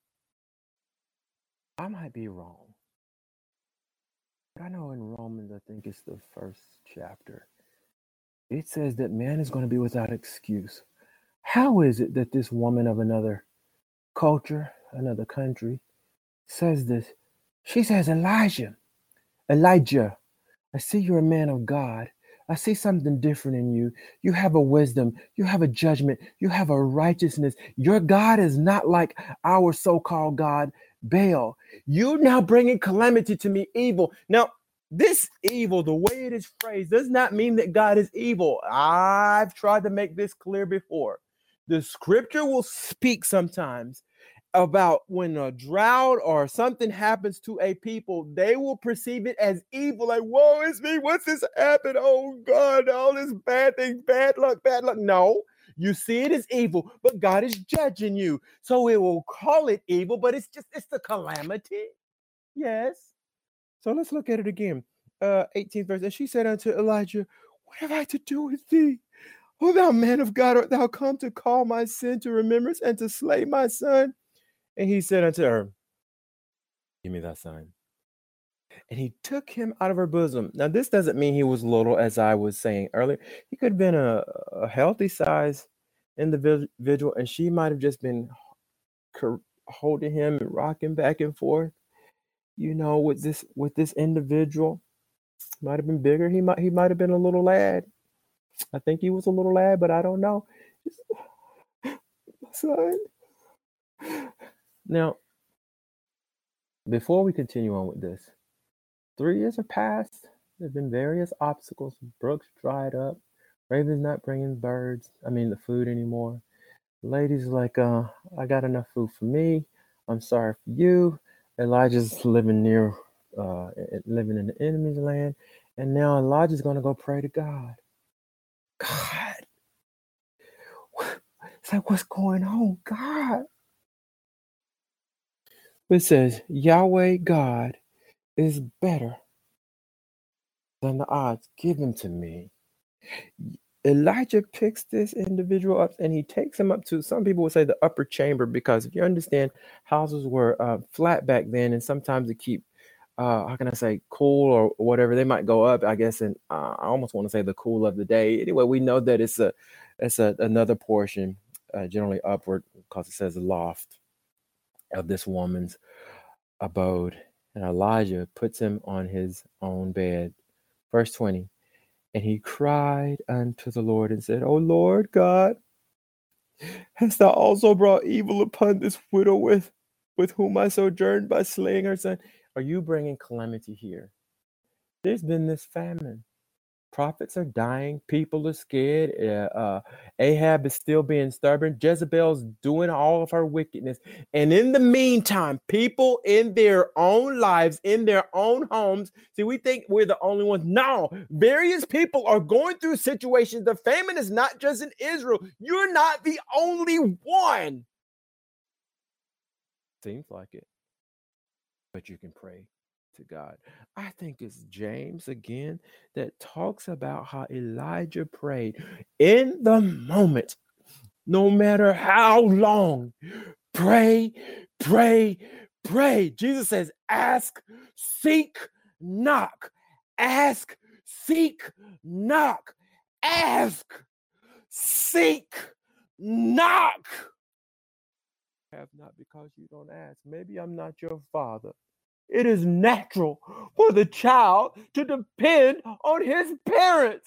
I might be wrong, but I know in Romans, I think it's the first chapter, it says that man is going to be without excuse. How is it that this woman of another culture, another country, says this? She says, Elijah, Elijah, I see you're a man of God. I see something different in you. You have a wisdom. You have a judgment. You have a righteousness. Your God is not like our so-called God, Baal. You now bringing calamity to me, evil. Now, this evil, the way it is phrased, does not mean that God is evil. I've tried to make this clear before. The scripture will speak sometimes about when a drought or something happens to a people, they will perceive it as evil. Like, woe is me. What's this happened? Oh God, all this bad things, bad luck, bad luck. No, you see it as evil, but God is judging you. So it will call it evil, but it's just, it's the calamity. Yes. So let's look at it again. Uh, eighteenth verse. And she said unto Elijah, what have I to do with thee? O thou man of God, art thou come to call my sin to remembrance and to slay my son? And he said unto her, give me that son. And he took him out of her bosom. Now, this doesn't mean he was little, as I was saying earlier. He could have been a, a healthy size individual, and she might have just been holding him and rocking back and forth. You know, with this with this individual, might have been bigger. He might he might have been a little lad. I think he was a little lad, but I don't know. Son. Now, before we continue on with this, three years have passed. There have been various obstacles. Brooks dried up. Raven's not bringing birds. I mean, the food anymore. The lady's like, uh, I got enough food for me. I'm sorry for you. Elijah's living near, uh, living in the enemy's land. And now Elijah's going to go pray to God. God. It's like, what's going on? God. It says, Yahweh God is better than the odds. Give him to me. Elijah picks this individual up and he takes him up to, some people would say, the upper chamber, because if you understand, houses were uh, flat back then, and sometimes to keep, uh, how can I say, cool or whatever, they might go up, I guess, and uh, I almost want to say the cool of the day. Anyway, we know that it's a, it's a, another portion, uh, generally upward, because it says loft of this woman's abode. And Elijah puts him on his own bed. Verse twenty. And he cried unto the Lord and said, O Lord God, hast thou also brought evil upon this widow with, with whom I sojourned by slaying her son? Are you bringing calamity here? There's been this famine. Prophets are dying. People are scared. Uh, uh, Ahab is still being stubborn. Jezebel's doing all of her wickedness. And in the meantime, people in their own lives, in their own homes, see, we think we're the only ones. No, various people are going through situations. The famine is not just in Israel. You're not the only one. Seems like it. But you can pray to God. I think it's James again that talks about how Elijah prayed in the moment, no matter how long. Pray, pray, pray. Jesus says, ask, seek, knock. Ask, seek, knock. Ask, seek, knock. Have not because you don't ask. Maybe I'm not your father. It is natural for the child to depend on his parents.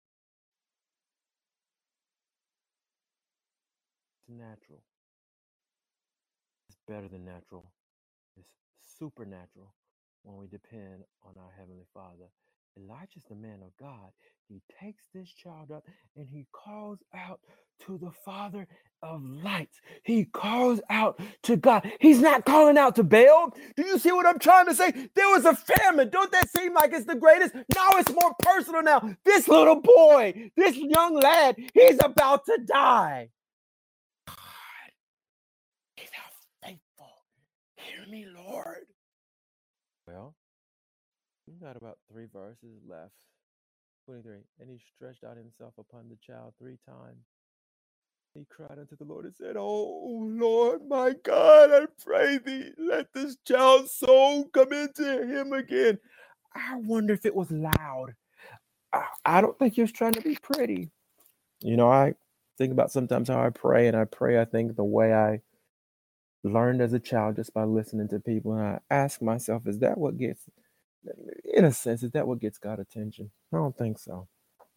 It's natural. It's better than natural. It's supernatural when we depend on our Heavenly Father. Elijah's the man of God. He takes this child up and he calls out to the Father of lights. He calls out to God. He's not calling out to Baal. Do you see what I'm trying to say? There was a famine. Don't that seem like it's the greatest? Now it's more personal now. This little boy, this young lad, he's about to die. God, be thou faithful. Hear me, Lord. Well, we've got about three verses left. twenty-three. And he stretched out himself upon the child three times. He cried unto the Lord and said, Oh Lord, my God, I pray thee, let this child's soul come into him again. I wonder if it was loud. I, I don't think he was trying to be pretty. You know, I think about sometimes how I pray, and I pray, I think, the way I learned as a child just by listening to people. And I ask myself, is that what gets, in a sense, is that what gets God attention? I don't think so.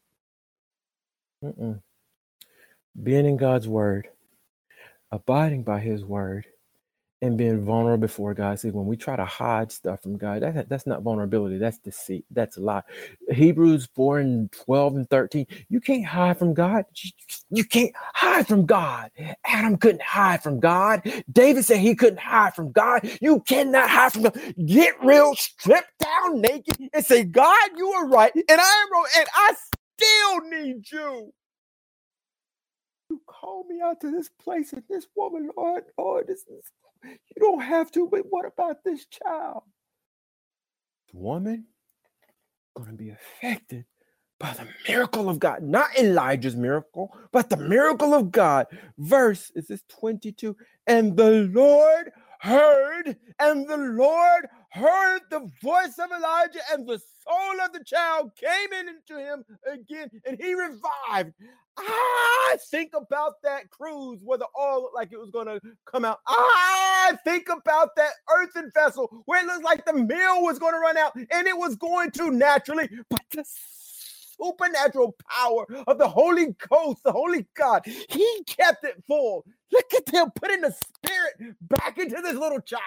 Mm-mm. Being in God's word, abiding by his word, and being vulnerable before God. See, when we try to hide stuff from God, that, that's not vulnerability. That's deceit. That's a lie. Hebrews four and twelve and thirteen. You can't hide from God. You can't hide from God. Adam couldn't hide from God. David said he couldn't hide from God. You cannot hide from God. Get real, strip down naked, and say, God, you are right, and I am wrong, and I still need you. You call me out to this place and this woman, Lord, Lord, this is, you don't have to, but what about this child? This woman going to be affected by the miracle of God, not Elijah's miracle, but the miracle of God. Verse, is this twenty-two? And the Lord heard, and the Lord heard the voice of Elijah, and the soul of the child came into him again, and he revived. I think about that cruise where the oil looked like it was going to come out. I think about that earthen vessel where it looked like the meal was going to run out, and it was going to naturally, but the supernatural power of the Holy Ghost, the Holy God, he kept it full. Look at them putting the spirit back into this little child.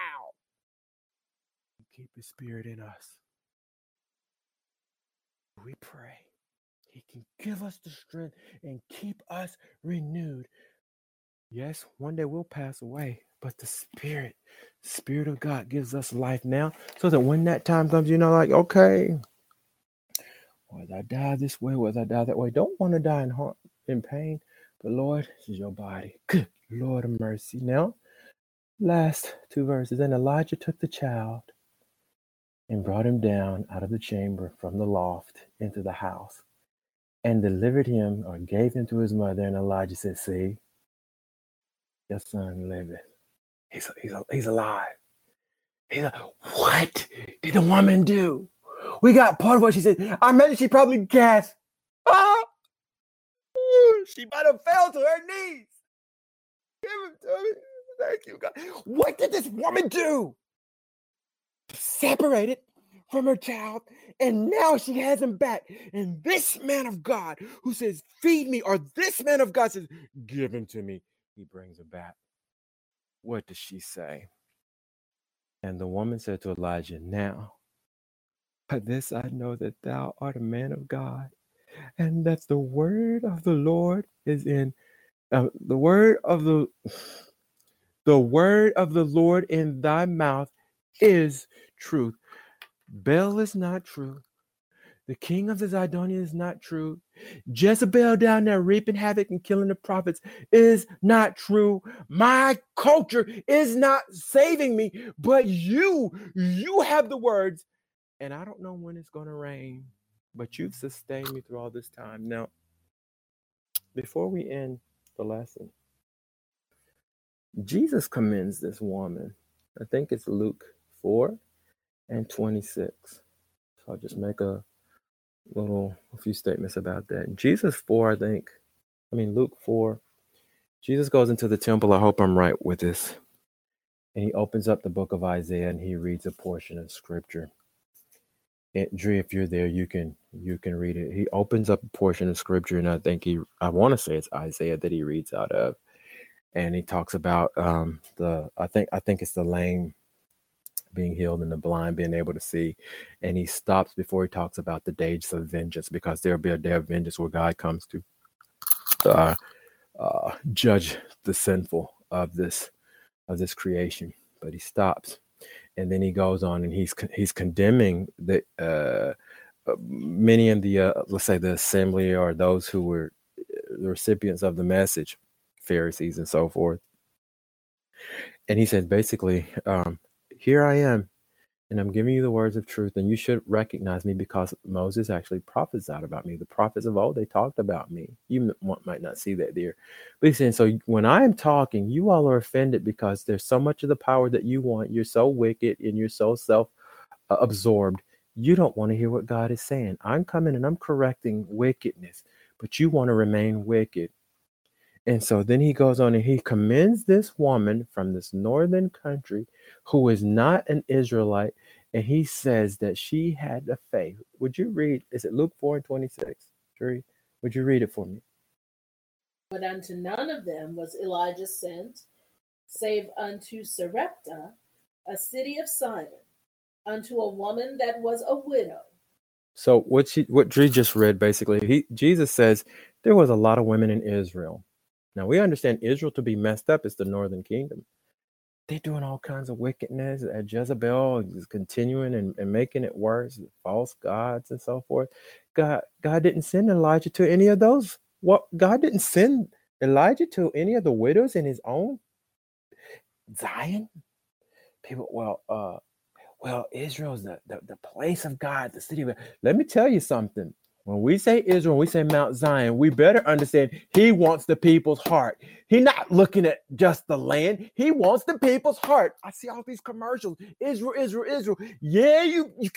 Keep his spirit in us. We pray. He can give us the strength and keep us renewed. Yes, one day we'll pass away, but the Spirit, Spirit of God gives us life now so that when that time comes, you know, like, okay, whether I die this way, whether I die that way, don't want to die in heart, in pain, but Lord, this is your body. Good Lord of mercy. Now, last two verses. And Elijah took the child and brought him down out of the chamber from the loft into the house and delivered him or gave him to his mother. And Elijah said, see, your son liveth. He's, he's, he's alive. He's like, what did the woman do? We got part of what she said. I imagine she probably gasped. Ah! She might have fell to her knees. Give him to me. Thank you, God. What did this woman do? Separated from her child, and now she has him back. And this man of God who says, feed me, or this man of God says, give him to me, he brings her back. What does she say? And the woman said to Elijah, now, by this I know that thou art a man of God, and that the word of the Lord is in uh, the word of the the word of the Lord in thy mouth is truth. Baal is not true. The king of the Zidonians is not true. Jezebel down there reaping havoc and killing the prophets is not true. My culture is not saving me, but you, you have the words. And I don't know when it's going to rain, but you've sustained me through all this time. Now, before we end the lesson, Jesus commends this woman. I think it's Luke four and twenty-six. So I'll just make a little, a few statements about that. Jesus four, I think, I mean, Luke four, Jesus goes into the temple. I hope I'm right with this. And he opens up the book of Isaiah and he reads a portion of scripture. And Dre, if you're there, you can you can read it. He opens up a portion of scripture, and I think he, I want to say it's Isaiah that he reads out of. And he talks about um, the, I think, I think it's the lame being healed and the blind being able to see. And he stops before he talks about the days of vengeance, because there'll be a day of vengeance where God comes to uh, uh, judge the sinful of this of this creation. But he stops, and then he goes on, and he's he's condemning the uh, many in the uh, let's say the assembly, or those who were the recipients of the message, Pharisees and so forth. And he says basically, um, here I am, and I'm giving you the words of truth, and you should recognize me because Moses actually prophesied about me. The prophets of old, they talked about me. You might not see that there. But he's saying, so when I am talking, you all are offended because there's so much of the power that you want. You're so wicked and you're so self-absorbed. You don't want to hear what God is saying. I'm coming and I'm correcting wickedness, but you want to remain wicked. And so then he goes on and he commends this woman from this northern country who is not an Israelite. And he says that she had the faith. Would you read, is it Luke four and twenty-six? Sherry, would you read it for me? But unto none of them was Elijah sent, save unto Sarepta, a city of Sidon, unto a woman that was a widow. So what she, what Dree just read, basically, he, Jesus says there was a lot of women in Israel. Now, we understand Israel to be messed up is the northern kingdom. They're doing all kinds of wickedness. At Jezebel is continuing and, and making it worse, false gods and so forth. God, God didn't send Elijah to any of those. What God didn't send Elijah to any of the widows in his own Zion. People, well, uh, well, Israel's the, the, the place of God, the city of God. Let me tell you something. When we say Israel, we say Mount Zion, we better understand he wants the people's heart. He's not looking at just the land. He wants the people's heart. I see all these commercials. Israel, Israel, Israel. Yeah, you, you,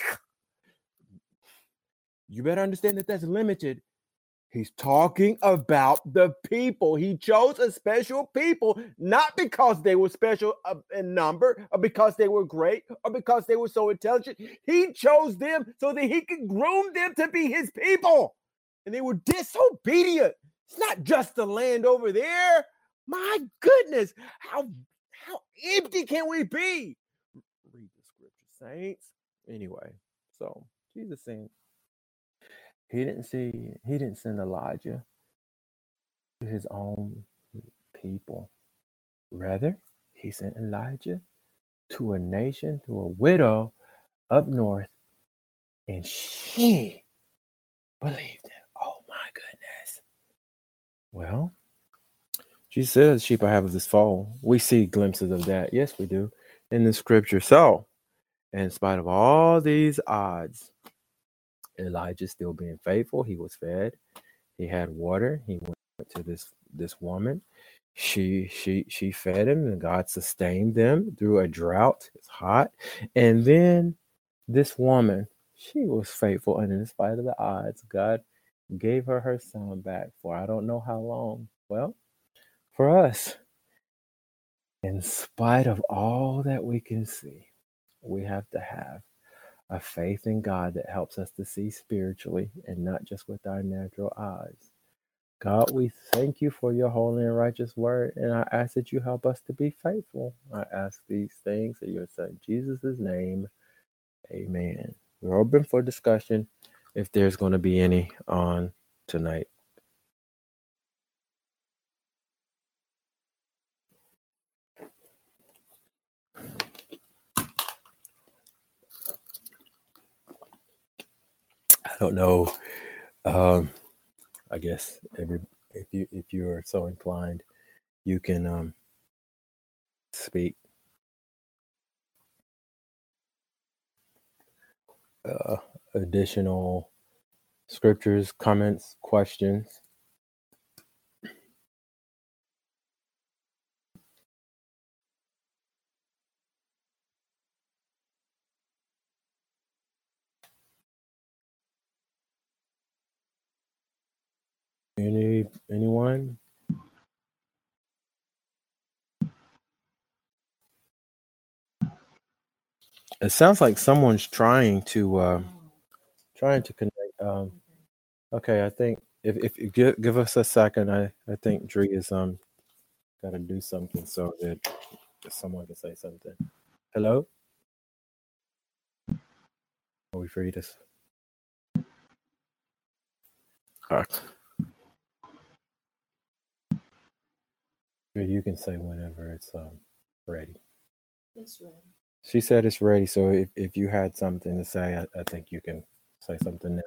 you better understand that that's limited. He's talking about the people. He chose a special people, not because they were special in number or because they were great or because they were so intelligent. He chose them so that he could groom them to be his people. And they were disobedient. It's not just the land over there. My goodness, how, how empty can we be? Read the scripture, saints. Anyway, so Jesus saying, He didn't see, he didn't send Elijah to his own people. Rather, he sent Elijah to a nation, to a widow up north, and she believed him. Oh my goodness. Well, She says, sheep I have of this fold. We see glimpses of that. Yes, we do in the scripture. So, in spite of all these odds, Elijah still being faithful. He was fed. He had water. He went to this this woman. She she she fed him, and God sustained them through a drought. It's hot, and then this woman, she was faithful, and in spite of the odds, God gave her her son back for I don't know how long. Well, for us, in spite of all that we can see, we have to have a faith in God that helps us to see spiritually and not just with our natural eyes. God, we thank you for your holy and righteous word, and I ask that you help us to be faithful. I ask these things in your son Jesus' name. Amen. We're open for discussion if there's going to be any on tonight. I don't know. Um, I guess every if you if you are so inclined, you can um, speak. Uh, additional scriptures, comments, questions. Any anyone? It sounds like someone's trying to uh, trying to connect. Um, okay, I think if if you give, give us a second, I I think Dree is um got to do something so that someone can say something. Hello, are we free to? s- Uh, you can say whenever it's um ready. It's ready. She said it's ready, so if, if you had something to say, I, I think you can say something now.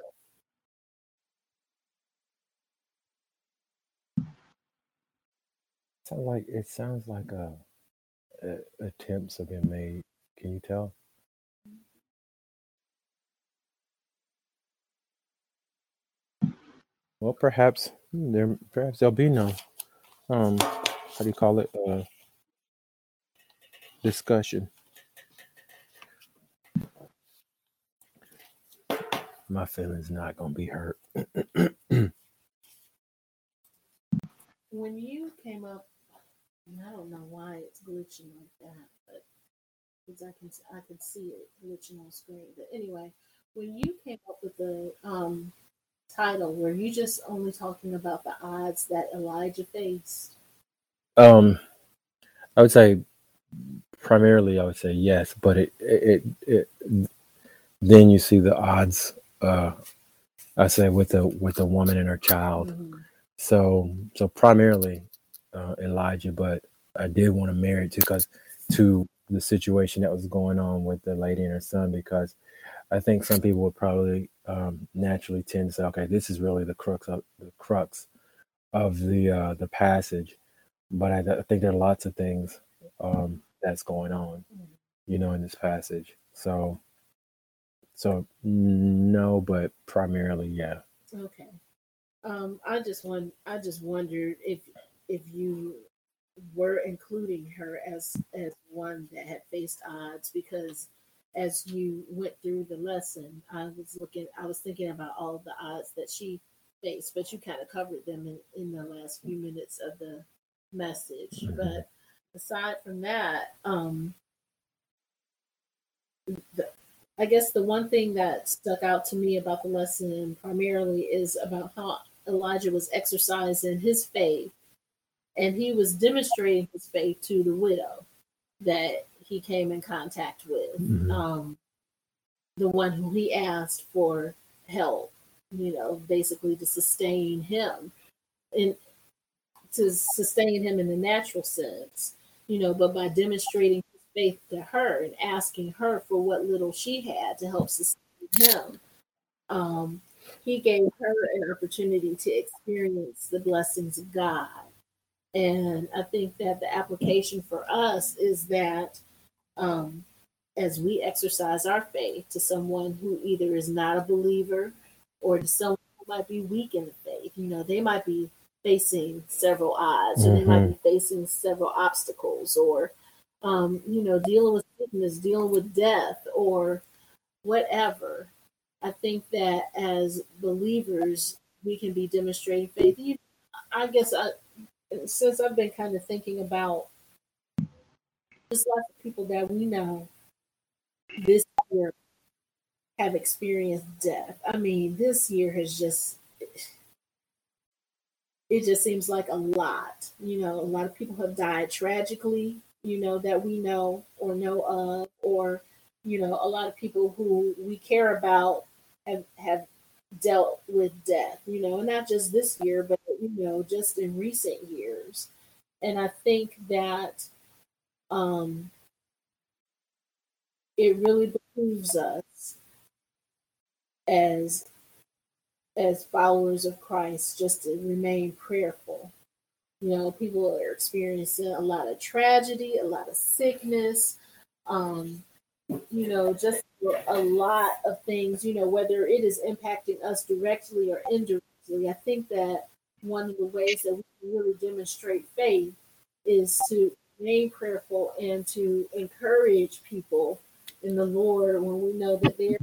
Sound like it sounds like a, a attempts have been made. Can you tell? Well, perhaps hmm, there perhaps there'll be no um how do you call it uh discussion. My feelings not gonna be hurt. When you came up, and I don't know why it's glitching like that, but because I can I can see it glitching on screen. But anyway, when you came up with the um, title, were you just only talking about the odds that Elijah faced? Um, I would say primarily I would say yes, but it it it, it then you see the odds. Uh, I say with the with the woman and her child. Mm-hmm. So so primarily uh, Elijah, but I did want to marry it to because to the situation that was going on with the lady and her son because I think some people would probably um, naturally tend to say, okay, this is really the crux of the crux of the uh, the passage. But I, I think there are lots of things um, that's going on, you know, in this passage. So so no, but primarily yeah. Okay. Um, I just want I just wondered if if you were including her as as one that had faced odds because as you went through the lesson, I was looking I was thinking about all of the odds that she faced, but you kind of covered them in, in the last few minutes of the message. Mhm. But aside from that, um, the, I guess the one thing that stuck out to me about the lesson primarily is about how Elijah was exercising his faith and he was demonstrating his faith to the widow that he came in contact with, Mhm. um, the one who he asked for help, you know, basically to sustain him and to sustain him in the natural sense, you know, but by demonstrating his faith to her and asking her for what little she had to help sustain him, um, he gave her an opportunity to experience the blessings of God. And I think that the application for us is that um, as we exercise our faith to someone who either is not a believer or to someone who might be weak in the faith, you know, they might be facing several odds or they might Mm-hmm. be facing several obstacles or, um, you know, dealing with sickness, dealing with death or whatever. I think that as believers, we can be demonstrating faith. You, I guess I, since I've been kind of thinking about just lots of people that we know this year have experienced death. I mean, this year has just, it just seems like a lot. You know, a lot of people have died tragically, you know, that we know or know of, or, you know, a lot of people who we care about have, have dealt with death, you know, and not just this year, but, you know, just in recent years. And I think that um, it really behooves us as as followers of Christ just to remain prayerful. You know, people are experiencing a lot of tragedy, a lot of sickness, um, you know, just a lot of things, you know, whether it is impacting us directly or indirectly. I think that one of the ways that we can really demonstrate faith is to remain prayerful and to encourage people in the Lord when we know that they're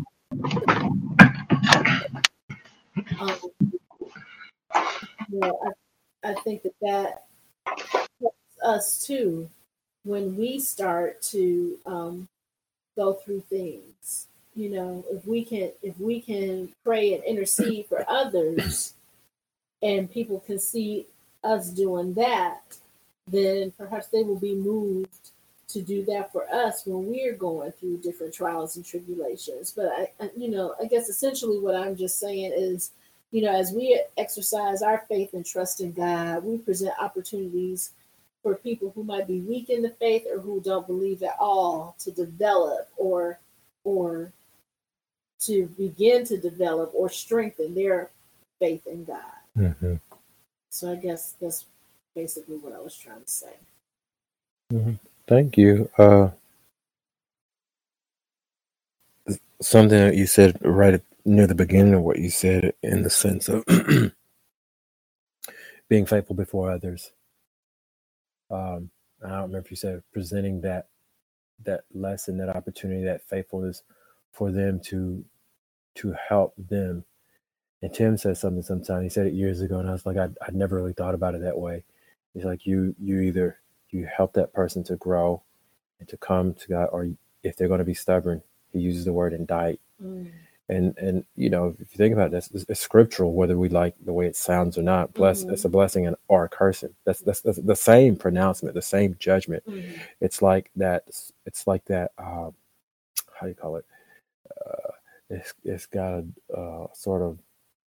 um, you know, I, I think that that helps us too when we start to um, go through things. You know, if we can if we can pray and intercede for others, and people can see us doing that, then perhaps they will be moved to do that for us when we're going through different trials and tribulations. But I, I you know, I guess essentially what I'm just saying is, you know, as we exercise our faith and trust in God, we present opportunities for people who might be weak in the faith or who don't believe at all to develop or or to begin to develop or strengthen their faith in God. Mm-hmm. So I guess that's basically what I was trying to say. Mm-hmm. Thank you. Uh, something that you said right at, near the beginning of what you said, in the sense of being faithful before others. Um, I don't remember if you said presenting that that lesson, that opportunity, that faithfulness for them to to help them. And Tim said something sometime. He said it years ago, and I was like, I'd, I'd never really thought about it that way. He's like, you you either you help that person to grow and to come to God, or if they're going to be stubborn, he uses the word indict. Mm. And and you know, if you think about this, it's, it's scriptural, whether we like the way it sounds or not. Bless, Mm-hmm. it's a blessing and or a cursing. That's, that's that's the same pronouncement, the same judgment. Mm-hmm. It's like that. It's like that. Uh, how do you call it? Uh, it's it's got a uh, sort of,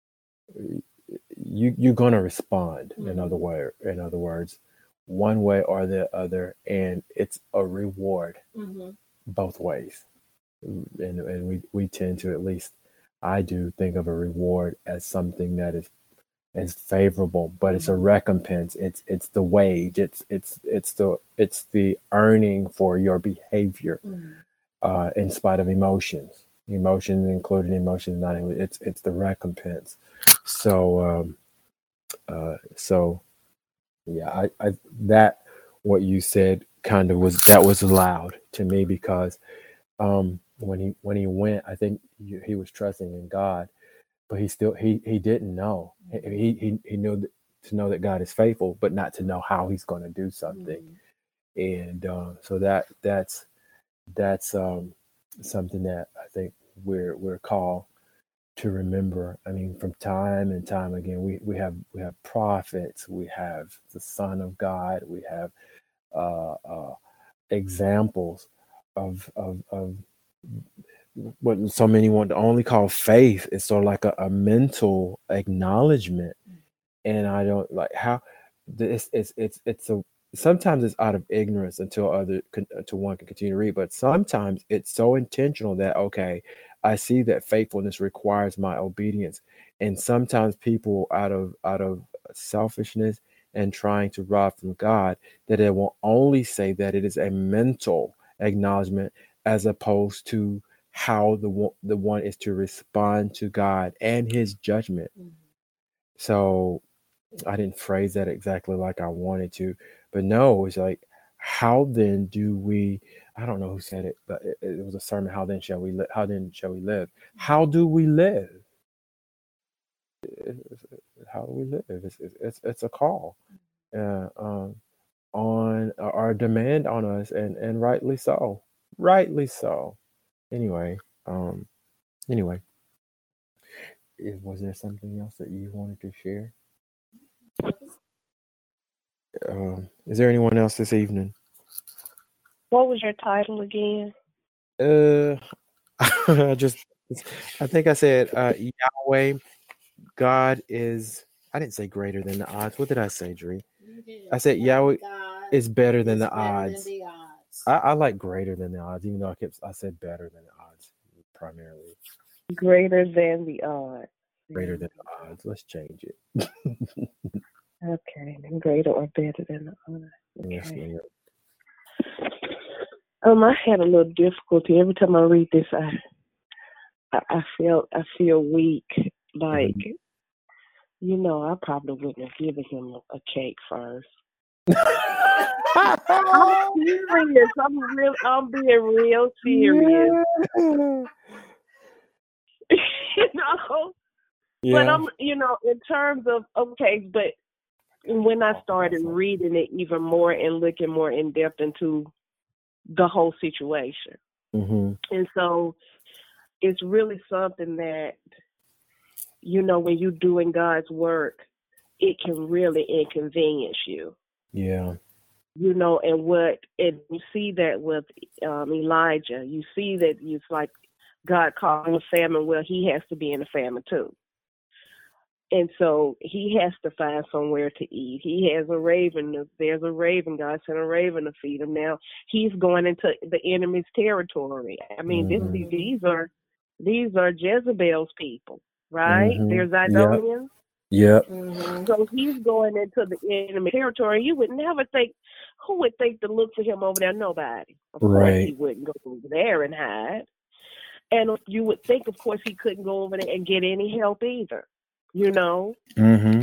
you you're gonna respond. Mm-hmm. In other way, in other words, one way or the other, and it's a reward Mm-hmm. both ways. And and we we tend to, at least I do, think of a reward as something that is is favorable, but it's a recompense. It's it's the wage. It's it's it's the it's the earning for your behavior, Mm-hmm. uh, in spite of emotions. Emotions included, emotions not included. It's it's the recompense. So um, uh, so yeah, I, I that what you said kind of was, that was loud to me, because um, when he when he went, I think he, he was trusting in God, but he still he he didn't know. He he he knew that, to know that God is faithful, but not to know how He's going to do something. Mm-hmm. And uh, so that that's that's um, something that I think we're we're called to remember. I mean, from time and time again, we we have we have prophets, we have the Son of God, we have uh, uh, examples of of of what so many want to only call faith. Is sort of like a, a mental acknowledgement. And I don't like how this it's it's it's a sometimes it's out of ignorance until other until one can continue to read, but sometimes it's so intentional that, okay, I see that faithfulness requires my obedience. And sometimes people, out of out of selfishness, and trying to rob from God, that it will only say that it is a mental acknowledgement as opposed to how the one, the one is to respond to God and his judgment. Mhm. So I didn't phrase that exactly like I wanted to, but no, it's like, how then do we, I don't know who said it, but it, it was a sermon. How then shall we live? How then shall we live? How do we live? How do we live? It's, it's, it's a call uh, um, on uh, our demand on us, and, and rightly so, rightly so. Anyway, um, anyway, is, was there something else that you wanted to share? Um, is there anyone else this evening? What was your title again? Uh, I just, I think I said uh, Yahweh, God is. I didn't say greater than the odds. What did I say, Dree? I said Yahweh God is better than is the better odds. than the odds. I, I like greater than the odds, even though I kept I said better than the odds primarily. Greater than the odds. Greater than the odds. Let's change it. Okay, then greater or better than the odds. Okay. Yes, ma'am. Um, I had a little difficulty every time I read this. I, I, I feel, I feel weak. Like, Mhm. you know, I probably wouldn't have given him a, a cake first. I'm serious. I'm real. I'm being real serious. Yeah. You know. Yeah. But I'm, you know, in terms of okay, but when I started reading it even more and looking more in depth into the whole situation, Mm-hmm. and so it's really something that, you know, when you're doing God's work, it can really inconvenience you. Yeah. You know, and what, and you see that with um, Elijah. You see that it's like God called him a famine. Well, he has to be in a famine too. And so he has to find somewhere to eat. He has a raven. There's a raven. God sent a raven to feed him. Now he's going into the enemy's territory. I mean, Mm-hmm. this, these are these are Jezebel's people, right? Mm-hmm. They're Yep. Zidonians. Yep. Mm-hmm. So he's going into the enemy territory. You would never think, who would think to look for him over there? Nobody. Of course, Right. he wouldn't go over there and hide. And you would think, of course, he couldn't go over there and get any help either. You know, Mm-hmm.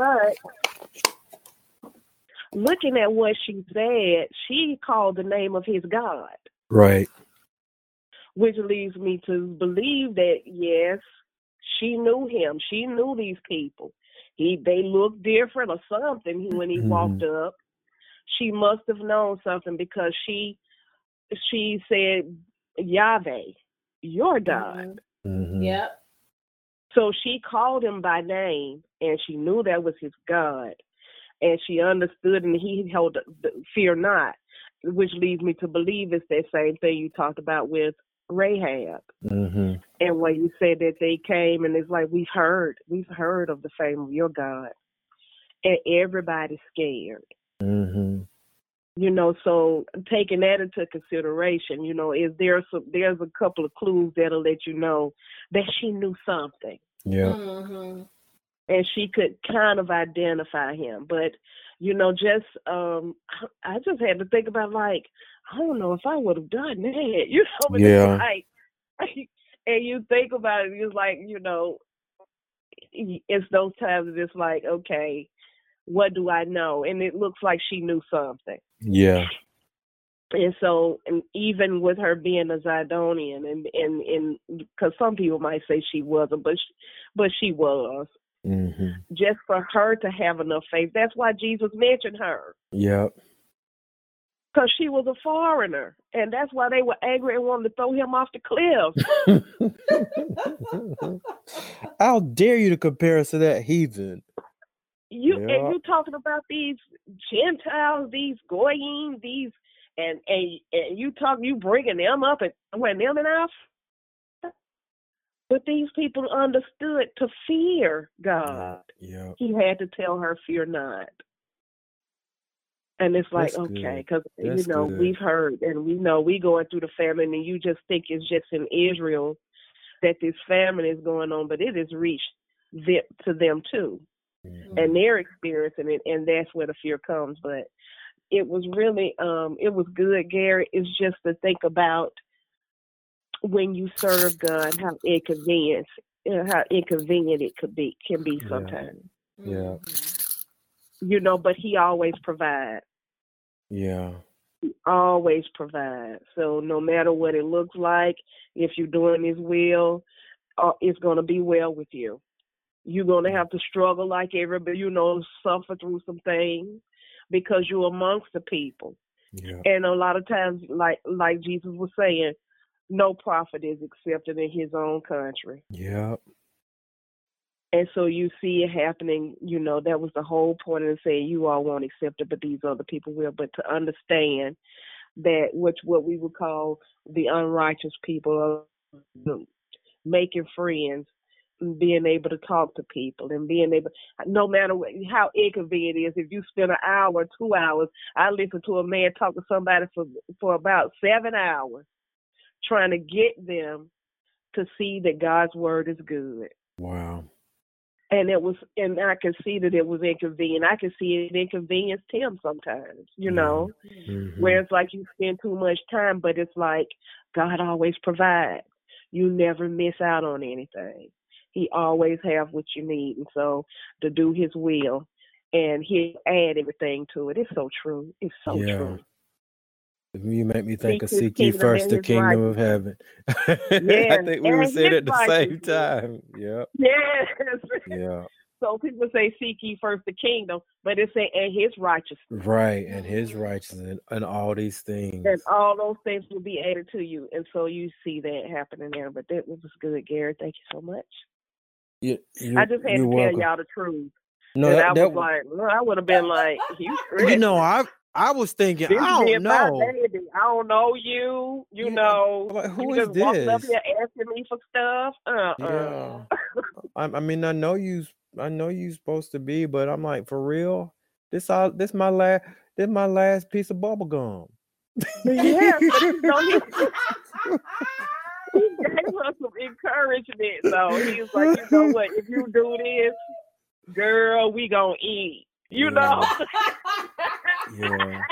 but looking at what she said, she called the name of his God. Right. Which leads me to believe that, yes, she knew him. She knew these people. He, they looked different or something when he Mm-hmm. walked up. She must have known something because she, she said, Yahweh, your God. Mm-hmm. Yep. So she called him by name, and she knew that was his God, and she understood, and he held fear not, which leads me to believe it's that same thing you talked about with Rahab, Mm-hmm. and when you said that they came, and it's like we've heard, we've heard of the fame of your God, and everybody's scared. Mm-hmm. You know, so taking that into consideration, you know, is there some, there's a couple of clues that'll let you know that she knew something. Yeah. Mm-hmm. And she could kind of identify him. But, you know, just, um, I just had to think about, like, I don't know if I would have done that. You know, but Yeah. it's like, and you think about it, it's like, you know, it's those times it's like, okay, what do I know? And it looks like she knew something. Yeah. And so, and even with her being a Zidonian, and and and because some people might say she wasn't, but she, but she was. Mm-hmm. Just for her to have enough faith, that's why Jesus mentioned her. Yep. Because she was a foreigner, and that's why they were angry and wanted to throw him off the cliff. How dare you to compare us to that heathen? You Yeah. and you talking about these Gentiles, these goyim, these. And, and and you talk, you bringing them up and when them and us, but these people understood to fear God. Yeah. He had to tell her, "Fear not." And it's like, That's okay, because you That's know good. we've heard and we know we going through the famine, and you just think it's just in Israel that this famine is going on, but it has reached them, to them too. Mhm. and they're experiencing it, and that's where the fear comes. But it was really, um, it was good, Gary. It's just to think about when you serve God, how inconvenient, you know, how inconvenient it could be, can be Yeah. sometimes. Yeah. You know, but He always provides. Yeah. He always provides. So no matter what it looks like, if you're doing His will, uh, it's going to be well with you. You're going to have to struggle like everybody, you know, suffer through some things because you're amongst the people. Yeah. And a lot of times, like like Jesus was saying, no prophet is accepted in his own country. Yeah. And so you see it happening, you know, that was the whole point of saying you all won't accept it, but these other people will. But to understand that which what we would call the unrighteous people, the making friends, being able to talk to people and being able, no matter what, how inconvenient it is, if you spend an hour or two hours, I listened to a man talk to somebody for, for about seven hours trying to get them to see that God's word is good. Wow. And it was, and I could see that it was inconvenient. I could see it inconvenienced him sometimes, you know, Mm-hmm. where it's like you spend too much time, but it's like God always provides. You never miss out on anything. He always have what you need. And so to do his will, and he'll add everything to it. It's so true. It's so Yeah. true. You make me think Seek of his seek ye kingdom first and the his kingdom of righteousness. heaven. Yes, I think we were and saying his at the same righteousness. time. Yep. Yes. Yeah. So people say, seek ye first the kingdom, but it say, and his righteousness. Right. And his righteousness and, and all these things. And all those things will be added to you. And so you see that happening there. But that was good, Gary. Thank you so much. You, you, I just had to you're tell welcome. y'all the truth. No, and that, I that was like, well, I would have been like, you you know, stretching. I I was thinking, This I being don't my know. baby. I don't know you. You You- know, like, who you is just walking up this? here asking me for stuff. Uh Yeah. uh I, I mean, I know you. I know you supposed to be, but I'm like, for real. This all. This my last. This my last piece of bubble gum. Yes, but you know, he, he gave us some encouragement. So he was like, you know what? If you do this, girl, we gonna eat. You Yeah. know. Yeah.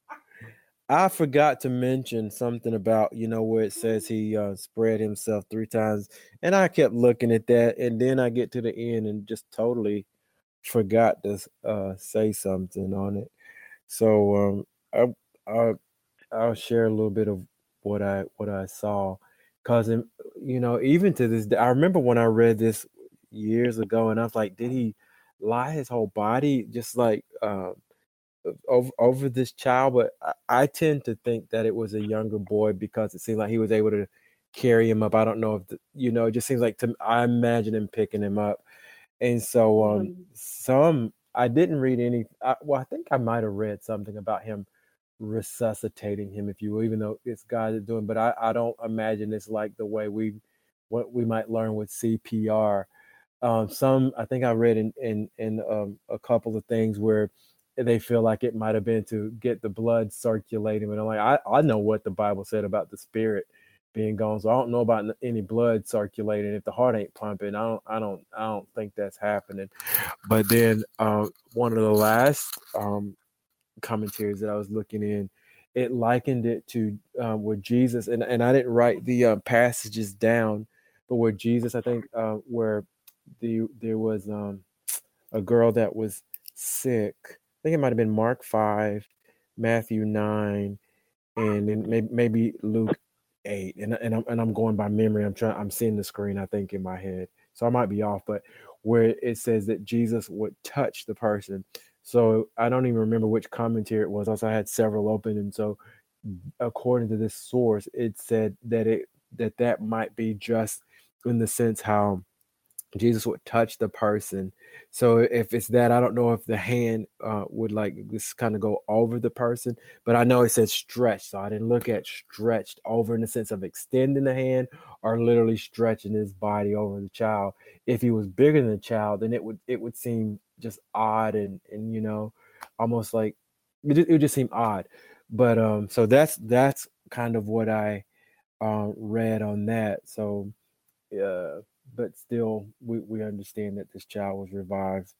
I forgot to mention something about, you know, where it says he uh, spread himself three times. And I kept looking at that. And then I get to the end and just totally forgot to uh, say something on it. So um, I, I, I'll share a little bit of what I what I saw. Because, you know, even to this day, I remember when I read this years ago and I was like, did he lie his whole body just like uh, over, over this child? But I, I tend to think that it was a younger boy because it seemed like he was able to carry him up. I don't know if, the, you know, it just seems like to I imagine him picking him up. And so um, Mhm. some, I didn't read any, I, well, I think I might have read something about him resuscitating him, if you will, even though it's God that's doing, but I, I don't imagine it's like the way we, what we might learn with C P R. Um, some, I think I read in, in, in um, a couple of things where they feel like it might have been to get the blood circulating. And I'm like, I, I know what the Bible said about the spirit being gone. So I don't know about any blood circulating. If the heart ain't pumping, I don't, I don't, I don't think that's happening. But then um, one of the last um, commentaries that I was looking in, it likened it to um, where Jesus, and, and I didn't write the uh, passages down, but where Jesus, I think, uh, where the there was um, a girl that was sick. I think it might have been Mark five, Matthew nine, and then maybe, maybe Luke eight. And and I'm and I'm going by memory. I'm trying. I'm seeing the screen, I think, in my head, so I might be off. But where it says that Jesus would touch the person. So I don't even remember which commentary it was. Also, I had several open, and so according to this source, it said that it that that might be just in the sense how Jesus would touch the person. So if it's that, I don't know if the hand uh, would like just kind of go over the person, but I know it says stretched. So I didn't look at stretched over in the sense of extending the hand or literally stretching his body over the child. If he was bigger than the child, then it would it would seem just odd and and you know almost like it, just- it would just seem odd. But um, so that's that's kind of what I uh, read on that. So. Uh, but still, we, we understand that this child was revived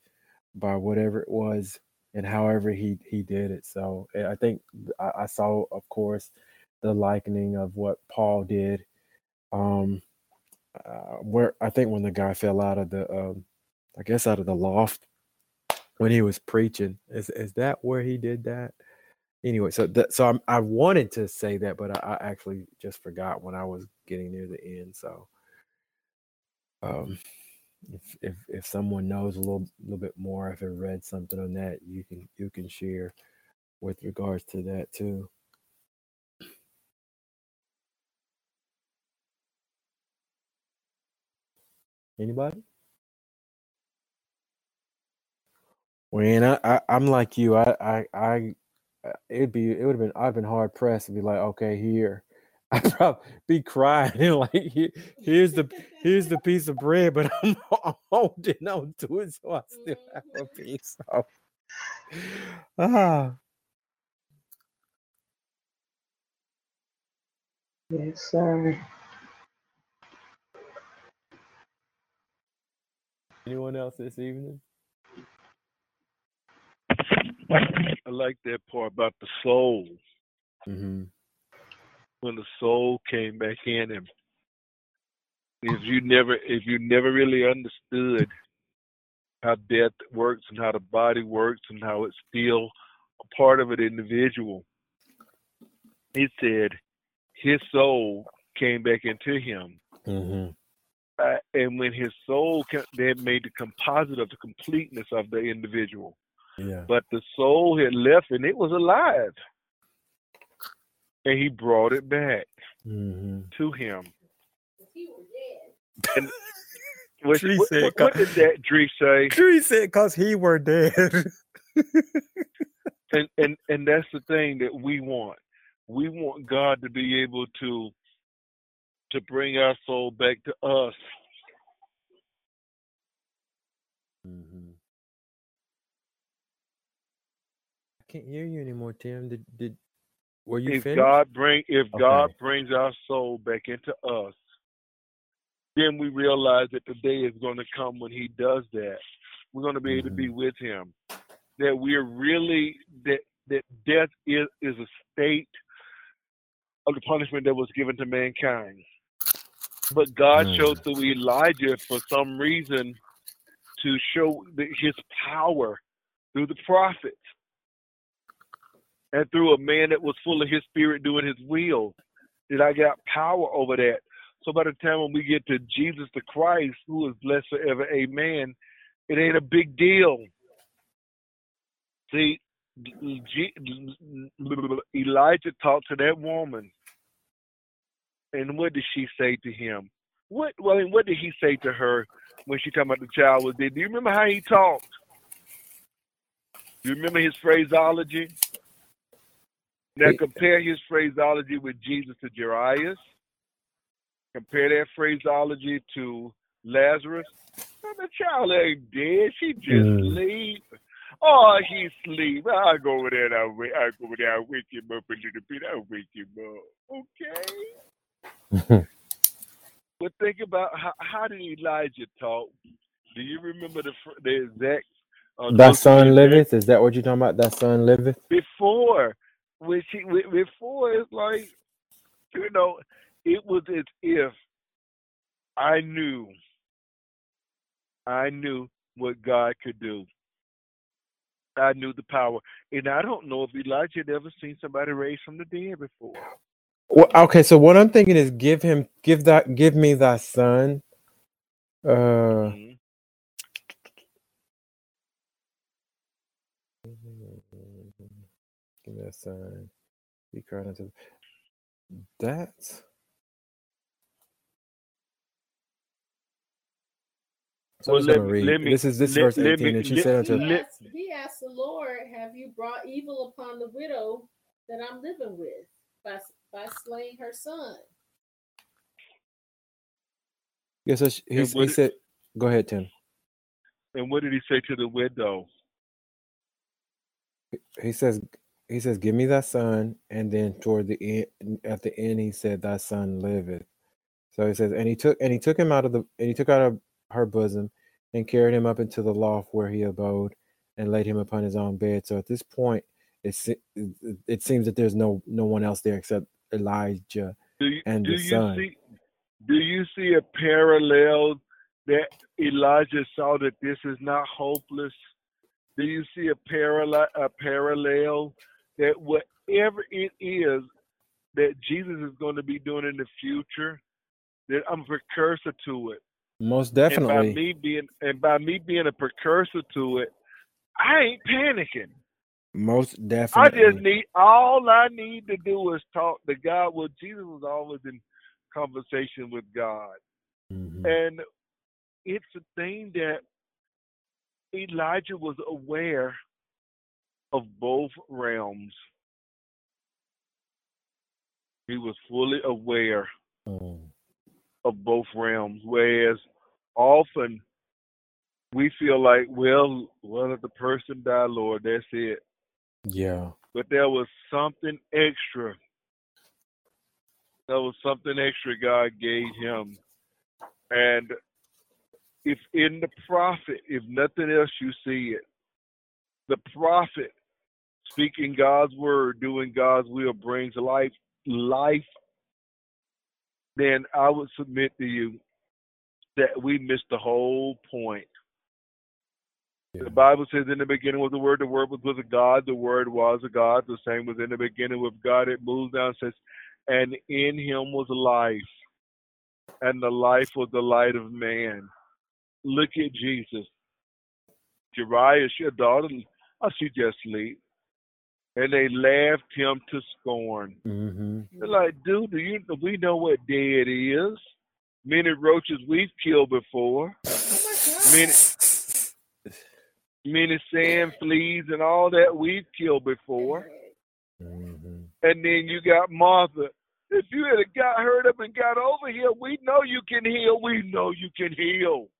by whatever it was and however he he did it. So I think I, I saw, of course, the likening of what Paul did. Um, uh, where I think when the guy fell out of the, um, I guess out of the loft when he was preaching, is is that where he did that? Anyway, so that so I'm, I wanted to say that, but I, I actually just forgot when I was getting near the end. So, um, if if if someone knows a little little bit more, if I read something on that, you can you can share with regards to that too. Anybody? When I, I I'm like you, I I I uh, it'd be it would have been I've been hard pressed to be like, okay, here. I'd probably be crying and like, here, here's the here's the piece of bread, but I'm, I'm holding on to it, so I still have a piece. So, ah, Yes, sir. anyone else this evening? I like that part about the soul. Mm-hmm. When the soul came back in him. If you never if you never really understood how death works and how the body works and how it's still a part of an individual, he said his soul came back into him. Mm-hmm. Uh, and when his soul ca- they had made the composite of the completeness of the individual. Yeah. But the soul had left and it was alive. And he brought it back Mm-hmm. to him. He was dead. And what, Tree what, said, what, what did that Dree say? Tree said, because he were dead. And, and and that's the thing that we want. We want God to be able to to bring our soul back to us. Mm-hmm. I can't hear you anymore, Tim. Did did were you If finished? God bring if Okay. God brings our soul back into us, then we realize that the day is going to come when He does that. We're going to be able to be with Him. That we are really that that death is is a state of the punishment that was given to mankind. But God Mm. showed through Elijah for some reason to show the, His power through the prophets and through a man that was full of His Spirit doing His will. That I got power over that. So by the time when we get to Jesus the Christ, who is blessed forever, amen, it ain't a big deal. See, Elijah talked to that woman, and what did she say to him? What well, what did he say to her when she talking about the child was dead? Do you remember how he talked? Do you remember his phraseology? Now compare his phraseology with Jesus to Jairus. Compare that phraseology to Lazarus. Oh, the child ain't dead. She just Mm. sleep. Oh, he sleep. I'll go over there and I'll, wake, I'll go over there and wake him up a little bit. I'll wake him up. Okay? But think about how, how did Elijah talk? Do you remember the the exact? Uh, That son exact, liveth? Is that what you're talking about? That son liveth? Before, when she, before it's like, you know, it was as if I knew, I knew what God could do. I knew the power. And I don't know if Elijah had ever seen somebody raised from the dead before. Well, okay, so what I'm thinking is give him, give that, give me thy son. Uh, Mm-hmm. give me that son. He cried unto that's. So Well, I'm just let gonna me, read. let me, This is this let, verse let eighteen, me, and she let, said unto. He let, asked, he asked the Lord, have you brought evil upon the widow that I'm living with by, by slaying her son? Yeah, so she, he, and what he said, go ahead, Tim. and what did he say to the widow? He says, he says, give me thy son, and then toward the end, at the end, he said, thy son liveth. So he says, and he took and he took him out of the and he took out of her bosom and carried him up into the loft where he abode. and laid him upon his own bed. So at this point, it se- it, it seems that there's no no one else there except Elijah Do you, and do the you son. see? Do you see a parallel that Elijah saw that this is not hopeless? Do you see a parallel? A parallel that whatever it is that Jesus is going to be doing in the future, that I'm a precursor to it. Most And by definitely. me being and by me being a precursor to it, I ain't panicking. Most I definitely. just need all I need to do is talk to God. Well, Jesus was always in conversation with God. Mhm. And it's a thing that Elijah was aware of both realms. He was fully aware Mm. of both realms. Whereas often we feel like, well, well, if the person died, Lord, that's it. Yeah. But there was something extra. There was something extra God gave him. And if in the prophet, if nothing else, you see it. The prophet speaking God's word, doing God's will brings life, life, then I would submit to you that we missed the whole point. Yeah. The Bible says in the beginning was the Word, the Word was with God, the Word was a God, the same was in the beginning with God. It moves down and says, and in him was life, and the life was the light of man. Look at Jesus. Jariah, your daughter, oh, she just sleep. And they laughed him to scorn. Mm-hmm. They're like, dude, do you we know what day it is? Many roaches we've killed before. Many many sand fleas and all that we've killed before. Mm-hmm. And then you got Martha. If you had got hurt up and got over here, we know you can heal. We know you can heal.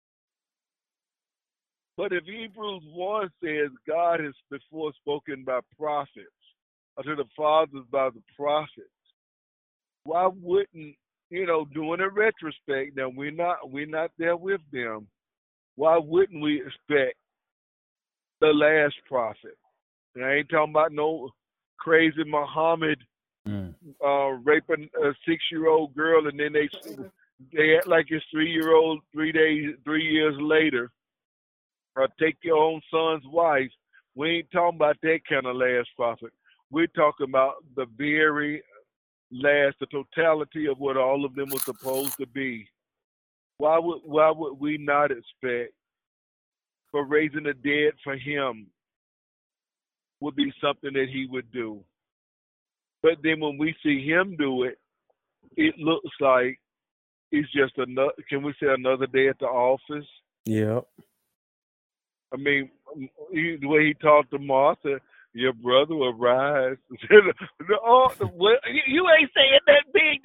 But if Hebrews one says God has before spoken by prophets, or to the fathers by the prophets, why wouldn't, you know, doing a retrospect, now we're not we're not there with them, why wouldn't we expect the last prophet? And I ain't talking about no crazy Muhammad Mm. uh, raping a six-year-old girl, and then they they act like it's three-year-old three days, three years later. Or take your own son's wife. We ain't talking about that kind of last prophet. We're talking about the very last, the totality of what all of them were supposed to be. Why would why would we not expect for raising the dead for him would be something that he would do? But then when we see him do it, it looks like it's just another, can we say another day at the office? Yep. I mean, he, the way he talked to Martha, your brother will rise. oh, well, you ain't saying that big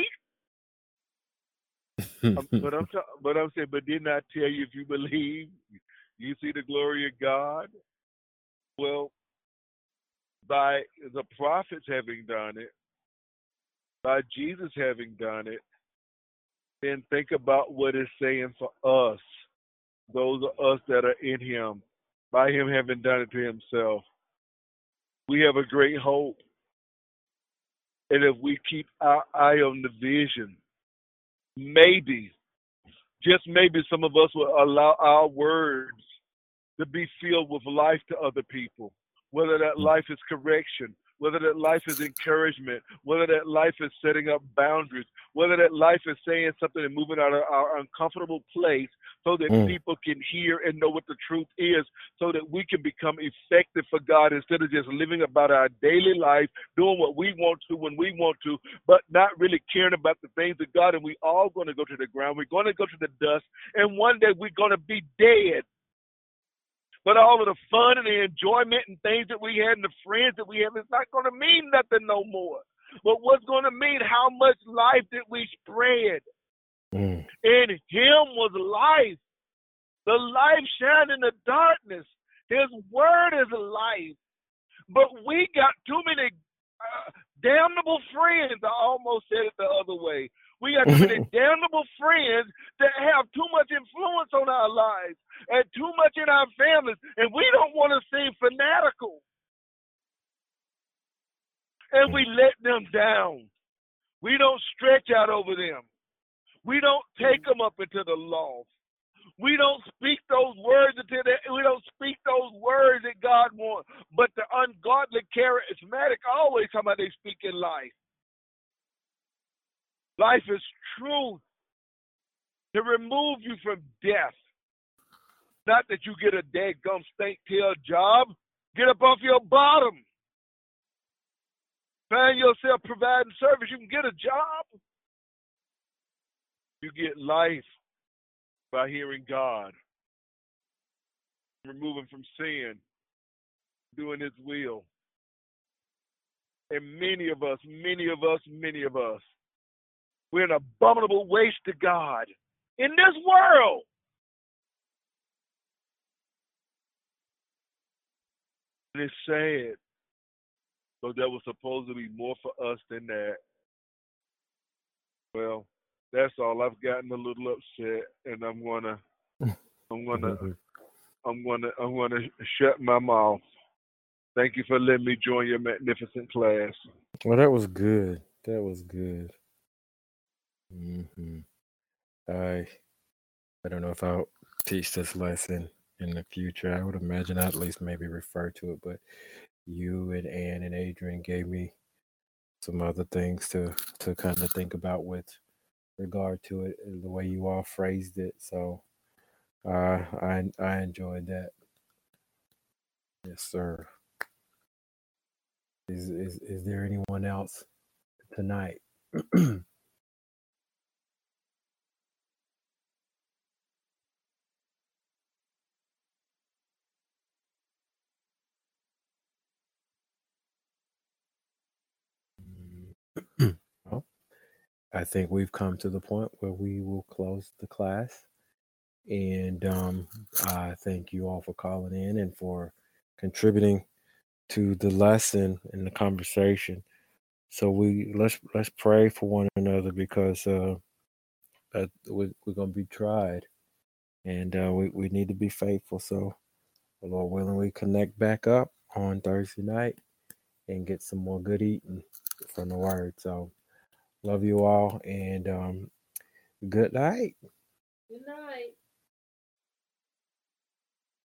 to me. um, but I'm, ta- but I'm saying, but didn't I tell you if you believe, you see the glory of God? Well, by the prophets having done it, by Jesus having done it, then think about what it's saying for us. Those are us that are in him, by him having done it to himself. We have a great hope. And if we keep our eye on the vision, maybe, just maybe some of us will allow our words to be filled with life to other people, whether that life is correction, whether that life is encouragement, whether that life is setting up boundaries, whether that life is saying something and moving out of our uncomfortable place so that Mm. people can hear and know what the truth is, so that we can become effective for God instead of just living about our daily life, doing what we want to when we want to, but not really caring about the things of God. And we all going to go to the ground. We're going to go to the dust. And one day we're going to be dead. But all of the fun and the enjoyment and things that we had and the friends that we have, it's not going to mean nothing no more. But what's going to mean how much life did we spread? Mm. In him was life. The life shined in the darkness. His word is life. But we got too many uh, damnable friends. I almost said it the other way. We got too many damnable friends that have too much influence on our lives and too much in our families, and we don't want to seem fanatical. And we let them down. We don't stretch out over them. We don't take them up into the loft. We don't speak those words until they, we don't speak those words that God wants. But the ungodly, charismatic always come out they speak in life. Life is truth to remove you from death. Not that you get a dadgum stink tail job. Get up off your bottom. Find yourself providing service. You can get a job. You get life by hearing God, removing from sin, doing His will. And many of us, many of us, many of us, we're an abominable waste to God in this world. And it's sad, but that was supposed to be more for us than that. Well, that's all. I've gotten a little upset, and I'm gonna, I'm gonna, I'm gonna, I'm gonna shut my mouth. Thank you for letting me join your magnificent class. Well, that was good. That was good. Mm-hmm. I, I don't know if I'll teach this lesson in the future. I would imagine I'd at least maybe refer to it, but you and Ann and Adrian gave me some other things to, to kind of think about with regard to it, the way you all phrased it. So uh, I I enjoyed that. Yes, sir. Is is is there anyone else tonight? Well, I think we've come to the point where we will close the class. And um, I thank you all for calling in and for contributing to the lesson and the conversation. So we let's let's pray for one another, because uh, uh, we, we're gonna be tried, and uh, we we need to be faithful. So, Lord willing, we connect back up on Thursday night and get some more good eating from the Word. So, love you all, and um, good night. Good night.